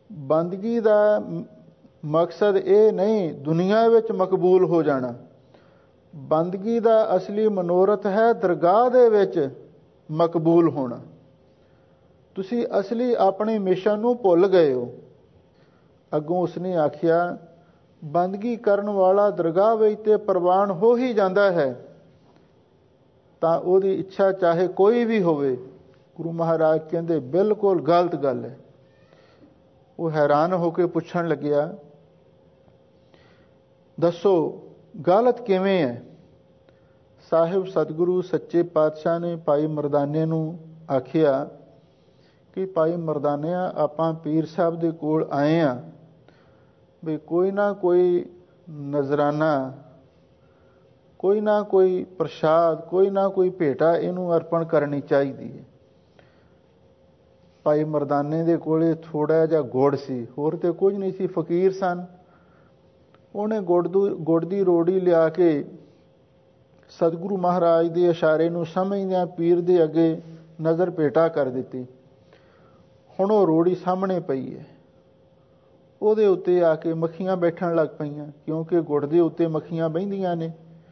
ਬੰਦਗੀ ਦਾ ਮਕਸਦ ਇਹ ਨਹੀਂ ਦੁਨੀਆ ਵਿੱਚ ਮਕਬੂਲ ਹੋ ਜਾਣਾ। ਬੰਦਗੀ ਦਾ ਅਸਲੀ ਮਨੋਰਥ ਹੈ ਦਰਗਾਹ ਦੇ ਵਿੱਚ ਮਕਬੂਲ ਹੋਣਾ। ਤੁਸੀਂ ਅਸਲੀ ਆਪਣੇ ਮਿਸ਼ਨ ਨੂੰ ਭੁੱਲ ਗਏ ਹੋ। ਅੱਗੋਂ ਉਸਨੇ ਆਖਿਆ, ਬੰਦਗੀ ਕਰਨ ਵਾਲਾ ਦਰਗਾਹ ਵਿੱਚ ਤੇ ਪ੍ਰਵਾਨ ਹੋ ਹੀ ਜਾਂਦਾ ਹੈ, ਤਾਂ ਉਹਦੀ ਇੱਛਾ ਚਾਹੇ ਕੋਈ ਵੀ ਹੋਵੇ। ਗੁਰੂ ਮਹਾਰਾਜ ਕਹਿੰਦੇ ਬਿਲਕੁਲ ਗਲਤ ਗੱਲ ਹੈ। ਉਹ ਹੈਰਾਨ ਹੋ ਕੇ ਪੁੱਛਣ ਲੱਗਿਆ, ਦੱਸੋ ਗਲਤ ਕਿਵੇਂ ਹੈ? ਸਾਹਿਬ ਸਤਿਗੁਰੂ ਸੱਚੇ ਪਾਤਸ਼ਾਹ ਨੇ ਭਾਈ ਮਰਦਾਨੇ ਨੂੰ ਆਖਿਆ ਕਿ ਭਾਈ ਮਰਦਾਨਿਆ, ਆਪਾਂ ਪੀਰ ਸਾਹਿਬ ਦੇ ਕੋਲ ਆਏ ਹਾਂ ਵੀ ਕੋਈ ਨਾ ਕੋਈ ਨਜ਼ਰਾਨਾ, ਕੋਈ ਨਾ ਕੋਈ ਪ੍ਰਸ਼ਾਦ, ਕੋਈ ਨਾ ਕੋਈ ਭੇਟਾ ਇਹਨੂੰ ਅਰਪਣ ਕਰਨੀ ਚਾਹੀਦੀ ਹੈ। ਭਾਈ ਮਰਦਾਨੇ ਦੇ ਕੋਲੇ ਥੋੜਾ ਜਿਹਾ ਗੁੜ ਸੀ, ਹੋਰ ਤੇ ਕੁਝ ਨਹੀਂ ਸੀ, ਫਕੀਰ ਸਨ। ਉਹਨੇ ਗੁੜ ਦੀ ਰੋੜੀ ਲਿਆ ਕੇ ਸਤਿਗੁਰੂ ਮਹਾਰਾਜ ਦੇ ਇਸ਼ਾਰੇ ਨੂੰ ਸਮਝਦਿਆਂ ਪੀਰ ਦੇ ਅੱਗੇ ਨਜ਼ਰ ਭੇਟਾ ਕਰ ਦਿੱਤੀ। ਹੁਣ ਉਹ ਰੋੜੀ ਸਾਹਮਣੇ ਪਈ ਹੈ, ਉਹਦੇ ਉੱਤੇ ਆ ਕੇ ਮੱਖੀਆਂ ਬੈਠਣ ਲੱਗ ਪਈਆਂ, ਕਿਉਂਕਿ ਗੁੜ ਦੇ ਉੱਤੇ ਮੱਖੀਆਂ ਬਹਿੰਦੀਆਂ ਨੇ।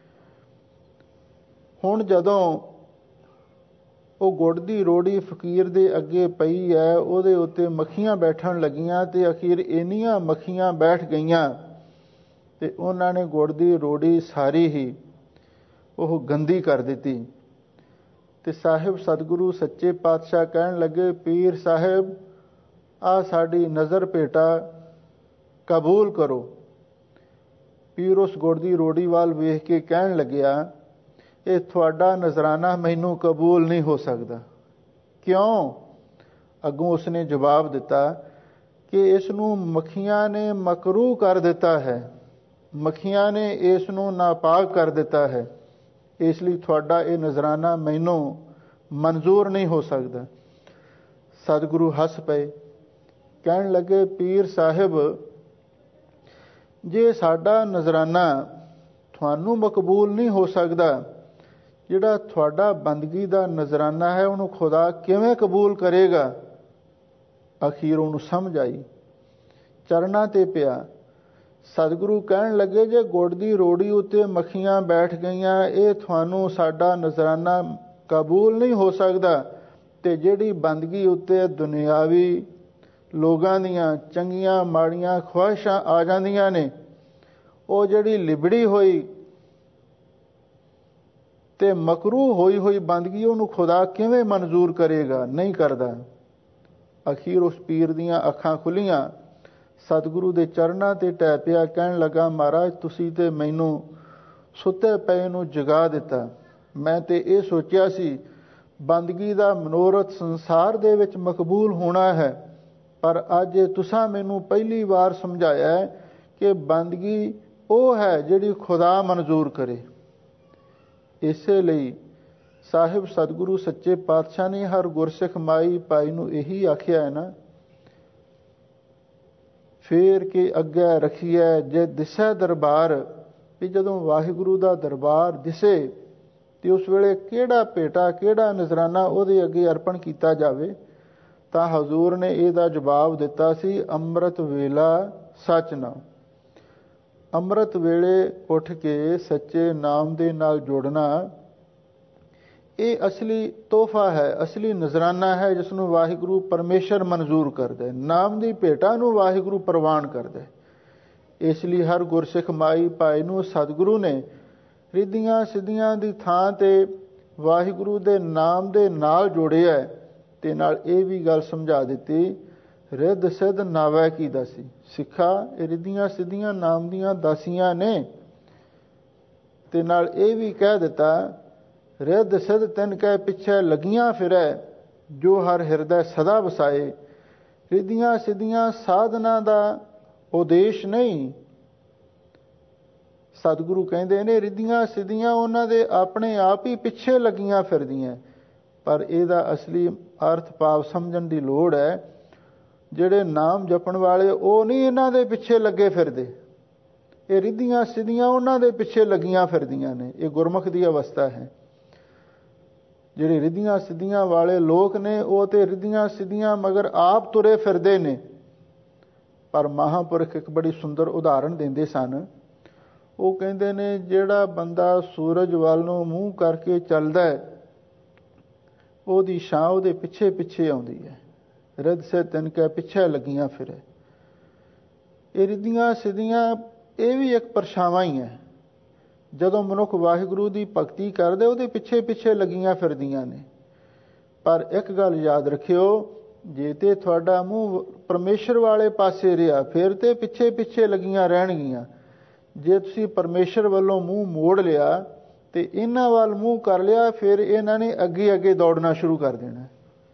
ਹੁਣ ਜਦੋਂ ਉਹ ਗੁੜ ਦੀ ਰੋੜੀ ਫਕੀਰ ਦੇ ਅੱਗੇ ਪਈ ਹੈ, ਉਹਦੇ ਉੱਤੇ ਮੱਖੀਆਂ ਬੈਠਣ ਲੱਗੀਆਂ ਤੇ ਅਖੀਰ ਇੰਨੀਆਂ ਮੱਖੀਆਂ ਬੈਠ ਗਈਆਂ ਤੇ ਉਹਨਾਂ ਨੇ ਗੁੜ ਦੀ ਰੋੜੀ ਸਾਰੀ ਹੀ ਉਹ ਗੰਦੀ ਕਰ ਦਿੱਤੀ। ਤੇ ਸਾਹਿਬ ਸਤਿਗੁਰੂ ਸੱਚੇ ਪਾਤਸ਼ਾਹ ਕਹਿਣ ਲੱਗੇ, ਪੀਰ ਸਾਹਿਬ, ਆਹ ਸਾਡੀ ਨਜ਼ਰ ਭੇਟਾ ਕਬੂਲ ਕਰੋ। ਪੀਰ ਉਸ ਗੁੜ ਦੀ ਰੋੜੀ ਵੱਲ ਵੇਖ ਕੇ ਕਹਿਣ ਲੱਗਿਆ, ਇਹ ਤੁਹਾਡਾ ਨਜ਼ਰਾਨਾ ਮੈਨੂੰ ਕਬੂਲ ਨਹੀਂ ਹੋ ਸਕਦਾ। ਕਿਉਂ? ਅੱਗੋਂ ਉਸਨੇ ਜਵਾਬ ਦਿੱਤਾ ਕਿ ਇਸ ਨੂੰ ਮੱਖੀਆਂ ਨੇ ਮਕਰੂਹ ਕਰ ਦਿੱਤਾ ਹੈ, ਮੱਖੀਆਂ ਨੇ ਇਸ ਨੂੰ ਨਾਪਾਕ ਕਰ ਦਿੱਤਾ ਹੈ, ਇਸ ਲਈ ਤੁਹਾਡਾ ਇਹ ਨਜ਼ਰਾਨਾ ਮੈਨੂੰ ਮਨਜ਼ੂਰ ਨਹੀਂ ਹੋ ਸਕਦਾ। ਸਤਿਗੁਰੂ ਹੱਸ ਪਏ, ਕਹਿਣ ਲੱਗੇ, ਪੀਰ ਸਾਹਿਬ, ਜੇ ਸਾਡਾ ਨਜ਼ਰਾਨਾ ਤੁਹਾਨੂੰ ਮਕਬੂਲ ਨਹੀਂ ਹੋ ਸਕਦਾ, ਜਿਹੜਾ ਤੁਹਾਡਾ ਬੰਦਗੀ ਦਾ ਨਜ਼ਰਾਨਾ ਹੈ ਉਹਨੂੰ ਖੁਦਾ ਕਿਵੇਂ ਕਬੂਲ ਕਰੇਗਾ? ਅਖੀਰ ਉਹਨੂੰ ਸਮਝ ਆਈ, ਚਰਨਾਂ ਤੇ ਪਿਆ। ਸਤਿਗੁਰੂ ਕਹਿਣ ਲੱਗੇ, ਜੇ ਗੁੜ ਦੀ ਰੋੜੀ ਉੱਤੇ ਮੱਖੀਆਂ ਬੈਠ ਗਈਆਂ, ਇਹ ਤੁਹਾਨੂੰ ਸਾਡਾ ਨਜ਼ਰਾਨਾ ਕਬੂਲ ਨਹੀਂ ਹੋ ਸਕਦਾ। ਤੇ ਜਿਹੜੀ ਬੰਦਗੀ ਉੱਤੇ ਦੁਨਿਆਵੀ ਲੋਕਾਂ ਦੀਆਂ ਚੰਗੀਆਂ ਮਾੜੀਆਂ ਖਵਾਹਿਸ਼ਾਂ ਆ ਜਾਂਦੀਆਂ ਨੇ, ਉਹ ਜਿਹੜੀ ਲਿਬੜੀ ਹੋਈ ਤੇ ਮਕਰੂਹ ਹੋਈ ਹੋਈ ਬੰਦਗੀ, ਉਹਨੂੰ ਖੁਦਾ ਕਿਵੇਂ ਮਨਜ਼ੂਰ ਕਰੇਗਾ? ਨਹੀਂ ਕਰਦਾ। ਅਖੀਰ ਉਸ ਪੀਰ ਦੀਆਂ ਅੱਖਾਂ ਖੁੱਲੀਆਂ, ਸਤਿਗੁਰੂ ਦੇ ਚਰਨਾਂ ਤੇ ਟਹਿ ਪਿਆ, ਕਹਿਣ ਲੱਗਾ, ਮਹਾਰਾਜ, ਤੁਸੀਂ ਤੇ ਮੈਨੂੰ ਸੁੱਤੇ ਪਏ ਨੂੰ ਜਗਾ ਦਿੱਤਾ। ਮੈਂ ਤੇ ਇਹ ਸੋਚਿਆ ਸੀ ਬੰਦਗੀ ਦਾ ਮਨੋਰਥ ਸੰਸਾਰ ਦੇ ਵਿੱਚ ਮਕਬੂਲ ਹੋਣਾ ਹੈ, ਪਰ ਅੱਜ ਤੁਸਾਂ ਮੈਨੂੰ ਪਹਿਲੀ ਵਾਰ ਸਮਝਾਇਆ ਕਿ ਬੰਦਗੀ ਉਹ ਹੈ ਜਿਹੜੀ ਖੁਦਾ ਮਨਜ਼ੂਰ ਕਰੇ। ਇਸੇ ਲਈ ਸਾਹਿਬ ਸਤਿਗੁਰੂ ਸੱਚੇ ਪਾਤਸ਼ਾਹ ਨੇ ਹਰ ਗੁਰਸਿੱਖ ਮਾਈ ਭਾਈ ਨੂੰ ਇਹੀ ਆਖਿਆ ਹੈ ਨਾ, ਫੇਰ ਕੇ ਅੱਗੇ ਰੱਖੀਐ ਜੇ ਦਿਸੈ ਦਰਬਾਰ। ਵੀ ਜਦੋਂ ਵਾਹਿਗੁਰੂ ਦਾ ਦਰਬਾਰ ਦਿਸੇ ਤੇ ਉਸ ਵੇਲੇ ਕਿਹੜਾ ਭੇਟਾ, ਕਿਹੜਾ ਨਜ਼ਰਾਨਾ ਉਹਦੇ ਅੱਗੇ ਅਰਪਣ ਕੀਤਾ ਜਾਵੇ? ਤਾਂ ਹਜ਼ੂਰ ਨੇ ਇਹਦਾ ਜਵਾਬ ਦਿੱਤਾ ਸੀ, ਅੰਮ੍ਰਿਤ ਵੇਲਾ ਸੱਚ ਨਾਮ। ਅੰਮ੍ਰਿਤ ਵੇਲੇ ਉੱਠ ਕੇ ਸੱਚੇ ਨਾਮ ਦੇ ਨਾਲ ਜੁੜਨਾ, ਇਹ ਅਸਲੀ ਤੋਹਫਾ ਹੈ, ਅਸਲੀ ਨਜ਼ਰਾਨਾ ਹੈ, ਜਿਸ ਨੂੰ ਵਾਹਿਗੁਰੂ ਪਰਮੇਸ਼ਰ ਮਨਜ਼ੂਰ ਕਰਦਾ। ਨਾਮ ਦੀ ਭੇਟਾ ਨੂੰ ਵਾਹਿਗੁਰੂ ਪ੍ਰਵਾਨ ਕਰਦਾ। ਇਸ ਲਈ ਹਰ ਗੁਰਸਿੱਖ ਮਾਈ ਭਾਈ ਨੂੰ ਸਤਿਗੁਰੂ ਨੇ ਰਿੱਧੀਆਂ ਸਿੱਧੀਆਂ ਦੀ ਥਾਂ ਤੇ ਵਾਹਿਗੁਰੂ ਦੇ ਨਾਮ ਦੇ ਨਾਲ ਜੋੜਿਆ ਤੇ ਨਾਲ ਇਹ ਵੀ ਗੱਲ ਸਮਝਾ ਦਿੱਤੀ, ਰਿੱਧ ਸਿੱਧ ਨਾਵੈ ਕੀ ਦਾਸੀ। ਸਿੱਖਾ, ਇਹ ਰਿੱਧੀਆਂ ਸਿੱਧੀਆਂ ਨਾਮ ਦੀਆਂ ਦਾਸੀਆਂ ਨੇ। ਤੇ ਨਾਲ ਇਹ ਵੀ ਕਹਿ ਦਿੱਤਾ, ਰਿੱਧ ਸਿੱਧ ਤਿੰਨ ਕਹਿ ਪਿੱਛੇ ਲੱਗੀਆਂ ਫਿਰੈ, ਜੋ ਹਰ ਹਿਰਦੈ ਸਦਾ ਵਸਾਏ। ਰਿੱਧੀਆਂ ਸਿੱਧੀਆਂ ਸਾਧਨਾ ਦਾ ਉਦੇਸ਼ ਨਹੀਂ। ਸਤਿਗੁਰੂ ਕਹਿੰਦੇ ਨੇ ਰਿੱਧੀਆਂ ਸਿੱਧੀਆਂ ਉਹਨਾਂ ਦੇ ਆਪਣੇ ਆਪ ਹੀ ਪਿੱਛੇ ਲੱਗੀਆਂ ਫਿਰਦੀਆਂ, ਪਰ ਇਹਦਾ ਅਸਲੀ ਅਰਥ ਭਾਵ ਸਮਝਣ ਦੀ ਲੋੜ ਹੈ। ਜਿਹੜੇ ਨਾਮ ਜਪਣ ਵਾਲੇ ਉਹ ਨਹੀਂ ਇਹਨਾਂ ਦੇ ਪਿੱਛੇ ਲੱਗੇ ਫਿਰਦੇ, ਇਹ ਰਿੱਧੀਆਂ ਸਿੱਧੀਆਂ ਉਹਨਾਂ ਦੇ ਪਿੱਛੇ ਲੱਗੀਆਂ ਫਿਰਦੀਆਂ ਨੇ। ਇਹ ਗੁਰਮੁਖ ਦੀ ਅਵਸਥਾ ਹੈ। ਜਿਹੜੇ ਰਿੱਧੀਆਂ ਸਿੱਧੀਆਂ ਵਾਲੇ ਲੋਕ ਨੇ ਉਹ ਤੇ ਰਿੱਧੀਆਂ ਸਿੱਧੀਆਂ ਮਗਰ ਆਪ ਤੁਰੇ ਫਿਰਦੇ ਨੇ, ਪਰ ਮਹਾਂਪੁਰਖ ਇੱਕ ਬੜੀ ਸੁੰਦਰ ਉਦਾਹਰਣ ਦਿੰਦੇ ਸਨ। ਉਹ ਕਹਿੰਦੇ ਨੇ, ਜਿਹੜਾ ਬੰਦਾ ਸੂਰਜ ਵੱਲ ਨੂੰ ਮੂੰਹ ਕਰਕੇ ਚੱਲਦਾ ਹੈ, ਉਹਦੀ ਛਾਂ ਉਹਦੇ ਪਿੱਛੇ ਪਿੱਛੇ ਆਉਂਦੀ ਹੈ। ਰਿੱਧ ਸੇ ਤਿਨਕੇ ਪਿੱਛੇ ਲੱਗੀਆਂ ਫਿਰੇ। ਇਹ ਰਿੱਧੀਆਂ ਸਿੱਧੀਆਂ ਇਹ ਵੀ ਇੱਕ ਪਰਛਾਵਾਂ ਹੀ ਹੈ। ਜਦੋਂ ਮਨੁੱਖ ਵਾਹਿਗੁਰੂ ਦੀ ਭਗਤੀ ਕਰਦੇ, ਉਹਦੇ ਪਿੱਛੇ ਪਿੱਛੇ ਲੱਗੀਆਂ ਫਿਰਦੀਆਂ ਨੇ। ਪਰ ਇੱਕ ਗੱਲ ਯਾਦ ਰੱਖਿਓ, ਜੇ ਤੇ ਤੁਹਾਡਾ ਮੂੰਹ ਪਰਮੇਸ਼ਰ ਵਾਲੇ ਪਾਸੇ ਰਿਹਾ, ਫਿਰ ਤੇ ਪਿੱਛੇ ਪਿੱਛੇ ਲੱਗੀਆਂ ਰਹਿਣਗੀਆਂ। ਜੇ ਤੁਸੀਂ ਪਰਮੇਸ਼ਰ ਵੱਲੋਂ ਮੂੰਹ ਮੋੜ ਲਿਆ ਤੇ ਇਹਨਾਂ ਵੱਲ ਮੂੰਹ ਕਰ ਲਿਆ, ਫਿਰ ਇਹਨਾਂ ਨੇ ਅੱਗੇ ਅੱਗੇ ਦੌੜਨਾ ਸ਼ੁਰੂ ਕਰ ਦੇਣਾ।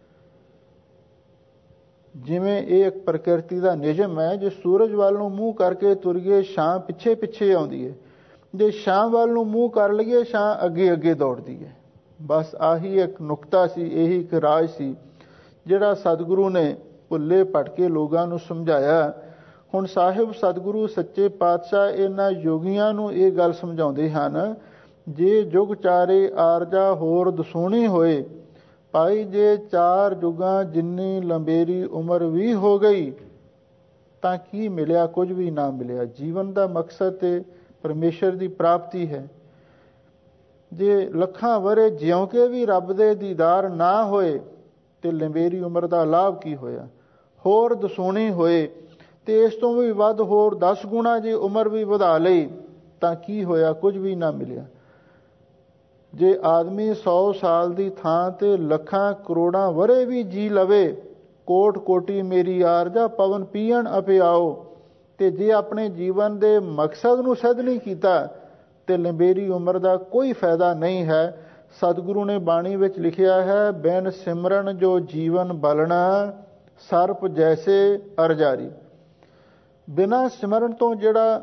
ਜਿਵੇਂ ਇਹ ਇੱਕ ਪ੍ਰਕਿਰਤੀ ਦਾ ਨਿਯਮ ਹੈ, ਜੇ ਸੂਰਜ ਵੱਲ ਨੂੰ ਮੂੰਹ ਕਰਕੇ ਤੁਰੀਏ, ਛਾਂ ਪਿੱਛੇ ਪਿੱਛੇ ਆਉਂਦੀ ਹੈ। ਜੇ ਛਾਂ ਵੱਲ ਨੂੰ ਮੂੰਹ ਕਰ ਲਈਏ, ਛਾਂ ਅੱਗੇ ਅੱਗੇ ਦੌੜਦੀ ਹੈ। ਬਸ ਆਹੀ ਇੱਕ ਨੁਕਤਾ ਸੀ, ਇਹੀ ਇੱਕ ਰਾਜ ਸੀ ਜਿਹੜਾ ਸਤਿਗੁਰੂ ਨੇ ਭੁੱਲੇ ਭਟਕੇ ਲੋਕਾਂ ਨੂੰ ਸਮਝਾਇਆ। ਹੁਣ ਸਾਹਿਬ ਸਤਿਗੁਰੂ ਸੱਚੇ ਪਾਤਸ਼ਾਹ ਇਹਨਾਂ ਯੋਗੀਆਂ ਨੂੰ ਇਹ ਗੱਲ ਸਮਝਾਉਂਦੇ ਹਨ, ਜੇ ਜੁਗ ਚਾਰੇ ਆਰਜਾ ਹੋਰ ਦਸੂਣੀ ਹੋਏ, ਭਾਈ ਜੇ 4 ਜੁਗਾਂ ਜਿੰਨੀ ਲੰਬੇਰੀ ਉਮਰ ਵੀ ਹੋ ਗਈ, ਤਾਂ ਕੀ ਮਿਲਿਆ? ਕੁਝ ਵੀ ਨਾ ਮਿਲਿਆ। ਜੀਵਨ ਦਾ ਮਕਸਦ ਤੇ ਪਰਮੇਸ਼ਰ ਦੀ ਪ੍ਰਾਪਤੀ ਹੈ। ਜੇ ਲੱਖਾਂ ਵਰੇ ਜਿਉਂ ਕੇ ਵੀ ਰੱਬ ਦੇ ਦੀਦਾਰ ਨਾ ਹੋਏ, ਤੇ ਲੰਬੇਰੀ ਉਮਰ ਦਾ ਲਾਭ ਕੀ ਹੋਇਆ? ਹੋਰ ਦਸੂਣੀ ਹੋਏ ਤੇ ਇਸ ਤੋਂ ਵੀ ਵੱਧ ਹੋਰ 10 ਗੁਣਾ ਜੇ ਉਮਰ ਵੀ ਵਧਾ ਲਈ, ਤਾਂ ਕੀ ਹੋਇਆ? ਕੁਝ ਵੀ ਨਾ ਮਿਲਿਆ। ਜੇ ਆਦਮੀ 100 ਸਾਲ ਦੀ ਥਾਂ ਤੇ ਲੱਖਾਂ ਕਰੋੜਾਂ ਵਰੇ ਵੀ ਜੀ ਲਵੇ, ਕੋਟ ਕੋਟੀ ਮੇਰੀ ਆਰਜਾ ਪਵਨ ਪੀਣ ਅਪਿਆਓ, ਤੇ ਜੇ ਆਪਣੇ ਜੀਵਨ ਦੇ ਮਕਸਦ ਨੂੰ ਸਿੱਧ ਨਹੀਂ ਕੀਤਾ, ਤੇ ਲੰਬੇਰੀ ਉਮਰ ਦਾ ਕੋਈ ਫਾਇਦਾ ਨਹੀਂ ਹੈ। ਸਤਿਗੁਰੂ ਨੇ ਬਾਣੀ ਵਿੱਚ ਲਿਖਿਆ ਹੈ, ਬਿਨ ਸਿਮਰਨ ਜੋ ਜੀਵਨ ਬਲਣਾ, ਸਰਪ ਜੈਸੇ ਅਰਜਾਰੀ। ਬਿਨਾਂ ਸਿਮਰਨ ਤੋਂ ਜਿਹੜਾ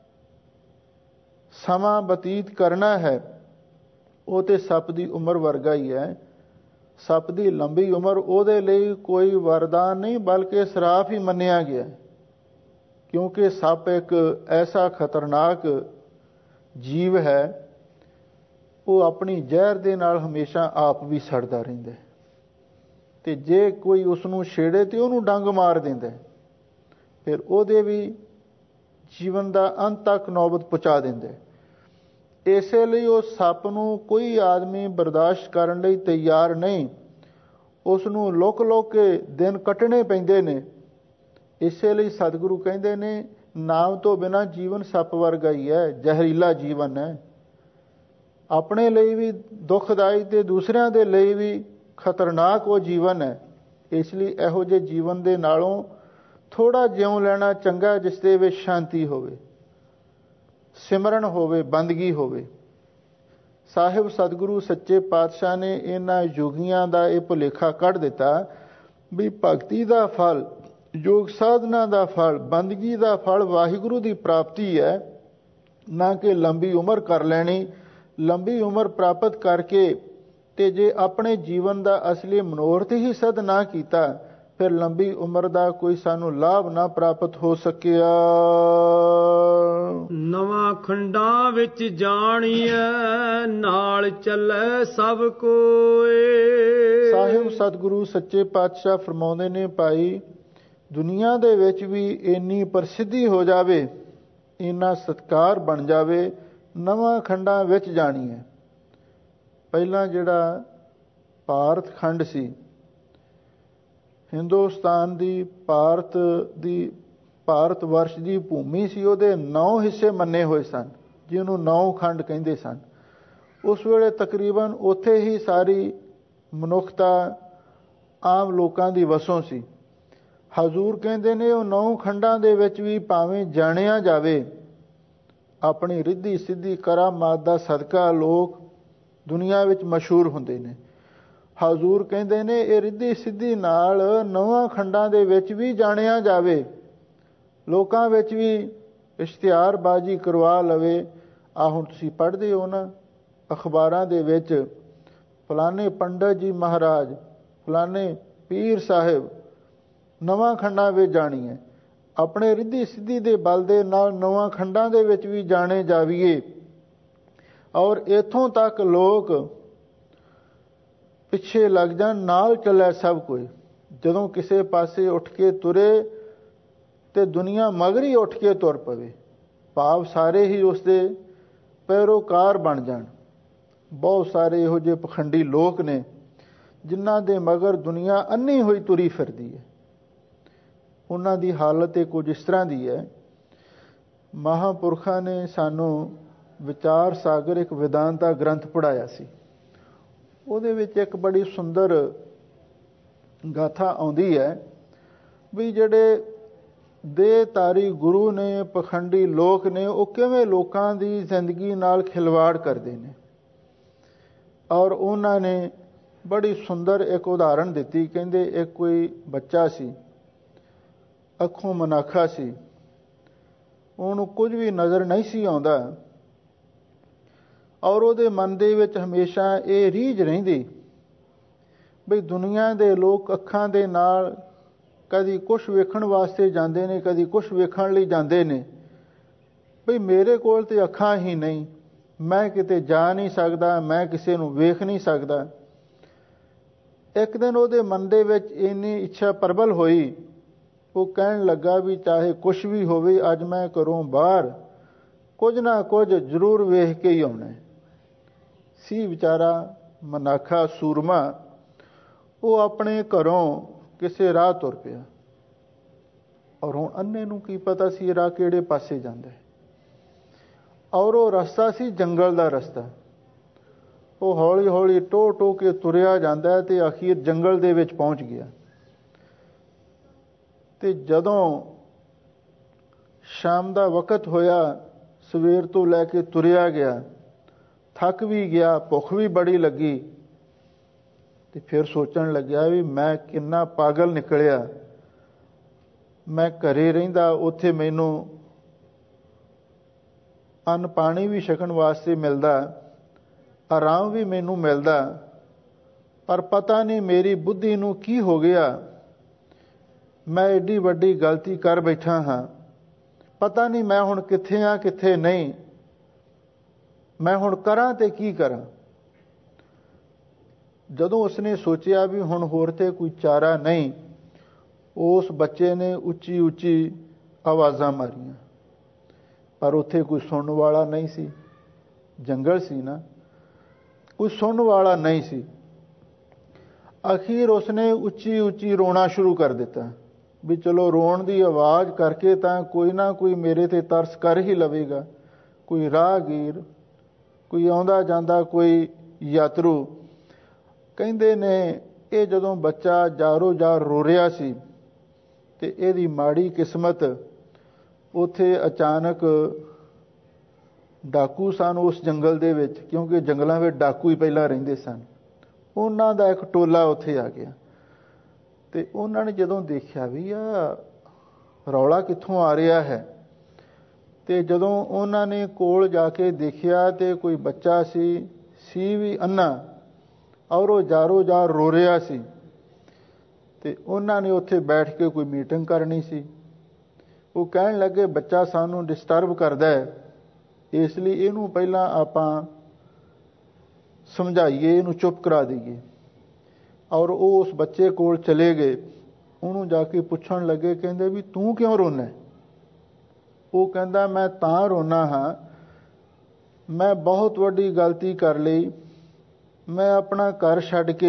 ਸਮਾਂ ਬਤੀਤ ਕਰਨਾ ਹੈ, ਉਹ ਤੇ ਸੱਪ ਦੀ ਉਮਰ ਵਰਗਾ ਹੀ ਹੈ। ਸੱਪ ਦੀ ਲੰਬੀ ਉਮਰ ਉਹਦੇ ਲਈ ਕੋਈ ਵਰਦਾਨ ਨਹੀਂ, ਬਲਕਿ ਸਰਾਪ ਹੀ ਮੰਨਿਆ ਗਿਆ, ਕਿਉਂਕਿ ਸੱਪ ਇੱਕ ਐਸਾ ਖਤਰਨਾਕ ਜੀਵ ਹੈ, ਉਹ ਆਪਣੀ ਜ਼ਹਿਰ ਦੇ ਨਾਲ ਹਮੇਸ਼ਾ ਆਪ ਵੀ ਸੜਦਾ ਰਹਿੰਦਾ, ਤੇ ਜੇ ਕੋਈ ਉਸ ਨੂੰ ਛੇੜੇ ਤੇ ਉਹਨੂੰ ਡੰਗ ਮਾਰ ਦਿੰਦਾ, ਫਿਰ ਉਹਦੇ ਵੀ ਜੀਵਨ ਦਾ ਅੰਤ ਤੱਕ ਨੌਬਤ ਪਹੁੰਚਾ ਦਿੰਦਾ। ਇਸੇ ਲਈ ਉਸ ਸੱਪ ਨੂੰ ਕੋਈ ਆਦਮੀ ਬਰਦਾਸ਼ਤ ਕਰਨ ਲਈ ਤਿਆਰ ਨਹੀਂ। ਉਸ ਨੂੰ ਲੁਕ ਲੁਕ ਕੇ ਦਿਨ ਕੱਟਣੇ ਪੈਂਦੇ ਨੇ। ਇਸੇ ਲਈ ਸਤਿਗੁਰੂ ਕਹਿੰਦੇ ਨੇ, ਨਾਮ ਤੋਂ ਬਿਨਾਂ ਜੀਵਨ ਸੱਪ ਵਰਗਾ ਹੀ ਹੈ, ਜ਼ਹਿਰੀਲਾ ਜੀਵਨ ਹੈ। ਆਪਣੇ ਲਈ ਵੀ ਦੁਖਦਾਈ ਤੇ ਦੂਸਰਿਆਂ ਦੇ ਲਈ ਵੀ ਖਤਰਨਾਕ ਉਹ ਜੀਵਨ ਹੈ। ਇਸ ਲਈ ਇਹੋ ਜਿਹੇ ਜੀਵਨ ਦੇ ਨਾਲੋਂ ਥੋੜਾ ਜਿਉਂ ਲੈਣਾ ਚੰਗਾ, ਜਿਸ ਦੇ ਵਿੱਚ ਸ਼ਾਂਤੀ ਹੋਵੇ, ਸਿਮਰਨ ਹੋਵੇ, ਬੰਦਗੀ ਹੋਵੇ। ਸਾਹਿਬ ਸਤਿਗੁਰੂ ਸੱਚੇ ਪਾਤਸ਼ਾਹ ਨੇ ਇਹਨਾਂ ਯੋਗੀਆਂ ਦਾ ਇਹ ਭੁਲੇਖਾ ਕੱਢ ਦਿੱਤਾ ਵੀ ਭਗਤੀ ਦਾ ਫਲ, ਯੋਗ ਸਾਧਨਾ ਦਾ ਫਲ, ਬੰਦਗੀ ਦਾ ਫਲ ਵਾਹਿਗੁਰੂ ਦੀ ਪ੍ਰਾਪਤੀ ਹੈ, ਨਾ ਕਿ ਲੰਬੀ ਉਮਰ ਕਰ ਲੈਣੀ। ਲੰਬੀ ਉਮਰ ਪ੍ਰਾਪਤ ਕਰਕੇ ਤੇ ਜੇ ਆਪਣੇ ਜੀਵਨ ਦਾ ਅਸਲੀ ਮਨੋਰਥ ਹੀ ਸਿੱਧ ਨਾ ਕੀਤਾ, ਫਿਰ ਲੰਬੀ ਉਮਰ ਦਾ ਕੋਈ ਸਾਨੂੰ ਲਾਭ ਨਾ ਪ੍ਰਾਪਤ ਹੋ ਸਕਿਆ। ਨਵਾਂ ਖੰਡਾਂ ਵਿੱਚ ਜਾਣੀਐ, ਨਾਲ ਚੱਲੇ ਸਭ ਕੋਏ। ਸਾਹਿਬ ਸਤਿਗੁਰੂ ਸੱਚੇ ਪਾਤਸ਼ਾਹ ਫਰਮਾਉਂਦੇ ਨੇ, ਭਾਈ ਦੁਨੀਆ ਦੇ ਵਿੱਚ ਵੀ ਇੰਨੀ ਪ੍ਰਸਿੱਧੀ ਹੋ ਜਾਵੇ, ਇੰਨਾ ਸਤਿਕਾਰ ਬਣ ਜਾਵੇ, ਨਵਾਂ ਖੰਡਾਂ ਵਿੱਚ ਜਾਣੀ ਹੈ। ਪਹਿਲਾਂ ਜਿਹੜਾ ਭਾਰਤ ਖੰਡ ਸੀ, ਹਿੰਦੁਸਤਾਨ ਦੀ ਭਾਰਤ ਵਰਸ਼ ਦੀ ਭੂਮੀ ਸੀ, ਉਹਦੇ 9 ਹਿੱਸੇ ਮੰਨੇ ਹੋਏ ਸਨ, ਜਿਹਨੂੰ 9 ਖੰਡ ਕਹਿੰਦੇ ਸਨ। ਉਸ ਵੇਲੇ ਤਕਰੀਬਨ ਉੱਥੇ ਹੀ ਸਾਰੀ ਮਨੁੱਖਤਾ ਆਮ ਲੋਕਾਂ ਦੀ ਵਸੋਂ ਸੀ। ਹਜ਼ੂਰ ਕਹਿੰਦੇ ਨੇ, ਉਹ 9 ਖੰਡਾਂ ਦੇ ਵਿੱਚ ਵੀ ਭਾਵੇਂ ਜਾਣਿਆ ਜਾਵੇ, ਆਪਣੀ ਰਿੱਧੀ ਸਿੱਧੀ ਕਰਾਮਾਤ ਦਾ ਸਦਕਾ ਲੋਕ ਦੁਨੀਆ ਵਿੱਚ ਮਸ਼ਹੂਰ ਹੁੰਦੇ ਨੇ। ਹਜ਼ੂਰ ਕਹਿੰਦੇ ਨੇ, ਇਹ ਰਿੱਧੀ ਸਿੱਧੀ ਨਾਲ 9 ਖੰਡਾਂ ਦੇ ਵਿੱਚ ਵੀ ਜਾਣਿਆ ਜਾਵੇ, ਲੋਕਾਂ ਵਿੱਚ ਵੀ ਇਸ਼ਤਿਹਾਰਬਾਜ਼ੀ ਕਰਵਾ ਲਵੇ। ਆ ਹੁਣ ਤੁਸੀਂ ਪੜ੍ਹਦੇ ਹੋ ਨਾ ਅਖਬਾਰਾਂ ਦੇ ਵਿੱਚ, ਫਲਾਣੇ ਪੰਡਤ ਜੀ ਮਹਾਰਾਜ, ਫਲਾਣੇ ਪੀਰ ਸਾਹਿਬ 9 ਖੰਡਾਂ ਵਿੱਚ ਜਾਣੀ ਹੈ। ਆਪਣੇ ਰਿੱਧੀ ਸਿੱਧੀ ਦੇ ਬਲ ਦੇ ਨਾਲ 9 ਖੰਡਾਂ ਦੇ ਵਿੱਚ ਵੀ ਜਾਣੇ ਜਾਵੀਏ, ਔਰ ਇੱਥੋਂ ਤੱਕ ਲੋਕ ਪਿੱਛੇ ਲੱਗ ਜਾਣ, ਨਾਲ ਚੱਲੇ ਸਭ ਕੋਈ। ਜਦੋਂ ਕਿਸੇ ਪਾਸੇ ਉੱਠ ਕੇ ਤੁਰੇ ਤੇ ਦੁਨੀਆ ਮਗਰ ਹੀ ਉੱਠ ਕੇ ਤੁਰ ਪਵੇ, ਭਾਵ ਸਾਰੇ ਹੀ ਉਸ ਦੇ ਪੈਰੋਕਾਰ ਬਣ ਜਾਣ। ਬਹੁਤ ਸਾਰੇ ਇਹੋ ਜਿਹੇ ਪਖੰਡੀ ਲੋਕ ਨੇ ਜਿਨ੍ਹਾਂ ਦੇ ਮਗਰ ਦੁਨੀਆ ਅੰਨੀ ਹੋਈ ਤੁਰੀ ਫਿਰਦੀ ਹੈ। ਉਹਨਾਂ ਦੀ ਹਾਲਤ ਇਹ ਕੁਝ ਇਸ ਤਰ੍ਹਾਂ ਦੀ ਹੈ। ਮਹਾਂਪੁਰਖਾਂ ਨੇ ਸਾਨੂੰ ਵਿਚਾਰ ਸਾਗਰ ਇੱਕ ਵਿਦਾਂਤਾ ਗ੍ਰੰਥ ਪੜ੍ਹਾਇਆ ਸੀ। ਉਹਦੇ ਵਿੱਚ ਇੱਕ ਬੜੀ ਸੁੰਦਰ ਗਾਥਾ ਆਉਂਦੀ ਹੈ ਵੀ ਜਿਹੜੇ ਦੇਹਧਾਰੀ ਗੁਰੂ ਨੇ, ਪਖੰਡੀ ਲੋਕ ਨੇ, ਉਹ ਕਿਵੇਂ ਲੋਕਾਂ ਦੀ ਜ਼ਿੰਦਗੀ ਨਾਲ ਖਿਲਵਾੜ ਕਰਦੇ ਨੇ। ਔਰ ਉਹਨਾਂ ਨੇ ਬੜੀ ਸੁੰਦਰ ਇੱਕ ਉਦਾਹਰਣ ਦਿੱਤੀ। ਕਹਿੰਦੇ ਇੱਕ ਕੋਈ ਬੱਚਾ ਸੀ, ਅੱਖੋਂ ਮਨਾਖਾ ਸੀ, ਉਹਨੂੰ ਕੁਝ ਵੀ ਨਜ਼ਰ ਨਹੀਂ ਸੀ ਆਉਂਦਾ, ਔਰ ਉਹਦੇ ਮਨ ਦੇ ਵਿੱਚ ਹਮੇਸ਼ਾ ਇਹ ਰੀਝ ਰਹਿੰਦੀ ਬਈ ਦੁਨੀਆ ਦੇ ਲੋਕ ਅੱਖਾਂ ਦੇ ਨਾਲ ਕਦੀ ਕੁਛ ਵੇਖਣ ਵਾਸਤੇ ਜਾਂਦੇ ਨੇ, ਕਦੀ ਕੁਛ ਵੇਖਣ ਲਈ ਜਾਂਦੇ ਨੇ, ਬਈ ਮੇਰੇ ਕੋਲ ਤੇ ਅੱਖਾਂ ਹੀ ਨਹੀਂ, ਮੈਂ ਕਿਤੇ ਜਾ ਨਹੀਂ ਸਕਦਾ, ਮੈਂ ਕਿਸੇ ਨੂੰ ਵੇਖ ਨਹੀਂ ਸਕਦਾ। ਇੱਕ ਦਿਨ ਉਹਦੇ ਮਨ ਦੇ ਵਿੱਚ ਇੰਨੀ ਇੱਛਾ ਪ੍ਰਬਲ ਹੋਈ, ਉਹ ਕਹਿਣ ਲੱਗਾ ਵੀ ਚਾਹੇ ਕੁਛ ਵੀ ਹੋਵੇ, ਅੱਜ ਮੈਂ ਘਰੋਂ ਬਾਹਰ ਕੁਝ ਨਾ ਕੁਝ ਜ਼ਰੂਰ ਵੇਖ ਕੇ ਹੀ ਆਉਣਾ ਸੀ। ਵਿਚਾਰਾ ਮਨਾਖਾ ਸੂਰਮਾ ਉਹ ਆਪਣੇ ਘਰੋਂ ਕਿਸੇ ਰਾਹ ਤੁਰ ਪਿਆ। ਔਰ ਹੁਣ ਅੰਨੇ ਨੂੰ ਕੀ ਪਤਾ ਸੀ ਰਾਹ ਕਿਹੜੇ ਪਾਸੇ ਜਾਂਦਾ ਹੈ। ਔਰ ਉਹ ਰਸਤਾ ਸੀ ਜੰਗਲ ਦਾ ਰਸਤਾ। ਉਹ ਹੌਲੀ ਹੌਲੀ ਟੋ ਟੋ ਕੇ ਤੁਰਿਆ ਜਾਂਦਾ ਤੇ ਅਖੀਰ ਜੰਗਲ ਦੇ ਵਿੱਚ ਪਹੁੰਚ ਗਿਆ। ਤੇ ਜਦੋਂ ਸ਼ਾਮ ਦਾ ਵਕਤ ਹੋਇਆ, ਸਵੇਰ ਤੋਂ ਲੈ ਕੇ ਤੁਰਿਆ ਗਿਆ, ਥੱਕ ਵੀ ਗਿਆ, ਭੁੱਖ ਵੀ ਬੜੀ ਲੱਗੀ, ਤੇ ਫਿਰ ਸੋਚਣ ਲੱਗਿਆ ਵੀ ਮੈਂ ਕਿੰਨਾ ਪਾਗਲ ਨਿਕਲਿਆ। ਮੈਂ ਘਰੇ ਰਹਿੰਦਾ, ਉੱਥੇ ਮੈਨੂੰ ਅੰਨ ਪਾਣੀ ਵੀ ਛਕਣ ਵਾਸਤੇ ਮਿਲਦਾ, ਆਰਾਮ ਵੀ ਮੈਨੂੰ ਮਿਲਦਾ, ਪਰ ਪਤਾ ਨਹੀਂ ਮੇਰੀ ਬੁੱਧੀ ਨੂੰ ਕੀ ਹੋ ਗਿਆ, ਮੈਂ ਏਡੀ ਵੱਡੀ ਗਲਤੀ ਕਰ ਬੈਠਾ ਹਾਂ। ਪਤਾ ਨਹੀਂ ਮੈਂ ਹੁਣ ਕਿੱਥੇ ਹਾਂ ਕਿੱਥੇ ਨਹੀਂ, ਮੈਂ ਹੁਣ ਕਰਾਂ ਤੇ ਕੀ ਕਰਾਂ। ਜਦੋਂ ਉਸਨੇ ਸੋਚਿਆ ਵੀ ਹੁਣ ਹੋਰ ਤੇ ਕੋਈ ਚਾਰਾ ਨਹੀਂ, ਉਸ ਬੱਚੇ ਨੇ ਉੱਚੀ ਉੱਚੀ ਆਵਾਜ਼ਾਂ ਮਾਰੀਆਂ, ਪਰ ਉੱਥੇ ਕੋਈ ਸੁਣਨ ਵਾਲਾ ਨਹੀਂ ਸੀ। ਜੰਗਲ ਸੀ ਨਾ, ਕੋਈ ਸੁਣਨ ਵਾਲਾ ਨਹੀਂ ਸੀ। ਅਖੀਰ ਉਸਨੇ ਉੱਚੀ ਉੱਚੀ ਰੋਣਾ ਸ਼ੁਰੂ ਕਰ ਦਿੱਤਾ ਵੀ ਚਲੋ ਰੋਣ ਦੀ ਆਵਾਜ਼ ਕਰਕੇ ਤਾਂ ਕੋਈ ਨਾ ਕੋਈ ਮੇਰੇ ਤੇ ਤਰਸ ਕਰ ਹੀ ਲਵੇਗਾ। ਕੋਈ ਰਾਹਗੀਰ, ਕੋਈ ਆਉਂਦਾ ਜਾਂਦਾ, ਕੋਈ ਯਾਤਰੂ। ਕਹਿੰਦੇ ਨੇ ਇਹ ਜਦੋਂ ਬੱਚਾ ਜਾਰੋ ਜਾਰ ਰੋ ਰਿਹਾ ਸੀ ਤੇ ਇਹਦੀ ਮਾੜੀ ਕਿਸਮਤ, ਉੱਥੇ ਅਚਾਨਕ ਡਾਕੂ ਸਨ ਉਸ ਜੰਗਲ ਦੇ ਵਿੱਚ, ਕਿਉਂਕਿ ਜੰਗਲਾਂ ਵਿੱਚ ਡਾਕੂ ਹੀ ਪਹਿਲਾਂ ਰਹਿੰਦੇ ਸਨ। ਉਹਨਾਂ ਦਾ ਇੱਕ ਟੋਲਾ ਉੱਥੇ ਆ ਗਿਆ ਤੇ ਉਹਨਾਂ ਨੇ ਜਦੋਂ ਦੇਖਿਆ ਵੀ ਆ ਰੌਲਾ ਕਿੱਥੋਂ ਆ ਰਿਹਾ ਹੈ, ਤੇ ਜਦੋਂ ਉਹਨਾਂ ਨੇ ਕੋਲ ਜਾ ਕੇ ਦੇਖਿਆ ਤੇ ਕੋਈ ਬੱਚਾ ਸੀ ਵੀ ਅੰਨਾ, ਔਰ ਉਹ ਜਾਰੋ ਜਾਰ ਰੋ ਰਿਹਾ ਸੀ। ਤੇ ਉਹਨਾਂ ਨੇ ਉੱਥੇ ਬੈਠ ਕੇ ਕੋਈ ਮੀਟਿੰਗ ਕਰਨੀ ਸੀ। ਉਹ ਕਹਿਣ ਲੱਗੇ ਬੱਚਾ ਸਾਨੂੰ ਡਿਸਟਰਬ ਕਰਦਾ ਹੈ, ਇਸ ਲਈ ਇਹਨੂੰ ਪਹਿਲਾਂ ਆਪਾਂ ਸਮਝਾਈਏ, ਇਹਨੂੰ ਚੁੱਪ ਕਰਾ ਦਈਏ। ਔਰ ਉਹ ਉਸ ਬੱਚੇ ਕੋਲ ਚਲੇ ਗਏ, ਉਹਨੂੰ ਜਾ ਕੇ ਪੁੱਛਣ ਲੱਗੇ, ਕਹਿੰਦੇ ਵੀ ਤੂੰ ਕਿਉਂ ਰੋਣਾ? ਉਹ ਕਹਿੰਦਾ ਮੈਂ ਤਾਂ ਰੋਣਾ ਹਾਂ, ਮੈਂ ਬਹੁਤ ਵੱਡੀ ਗਲਤੀ ਕਰ ਲਈ, ਮੈਂ ਆਪਣਾ ਘਰ ਛੱਡ ਕੇ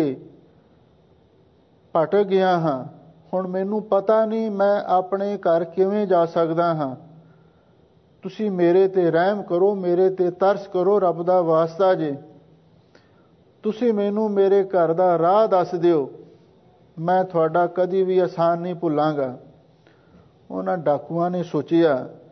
ਭਟਕ ਗਿਆ ਹਾਂ। ਹੁਣ ਮੈਨੂੰ ਪਤਾ ਨਹੀਂ ਮੈਂ ਆਪਣੇ ਘਰ ਕਿਵੇਂ ਜਾ ਸਕਦਾ ਹਾਂ। ਤੁਸੀਂ ਮੇਰੇ ਤੇ ਰਹਿਮ ਕਰੋ, ਮੇਰੇ ਤੇ ਤਰਸ ਕਰੋ, ਰੱਬ ਦਾ ਵਾਸਤਾ ਜੇ ਤੁਸੀਂ ਮੈਨੂੰ ਮੇਰੇ ਘਰ ਦਾ ਰਾਹ ਦੱਸ ਦਿਓ, ਮੈਂ ਤੁਹਾਡਾ ਕਦੀ ਵੀ ਅਹਿਸਾਨ ਨਹੀਂ ਭੁੱਲਾਂਗਾ। ਉਹਨਾਂ ਡਾਕੂਆਂ ਨੇ ਸੋਚਿਆ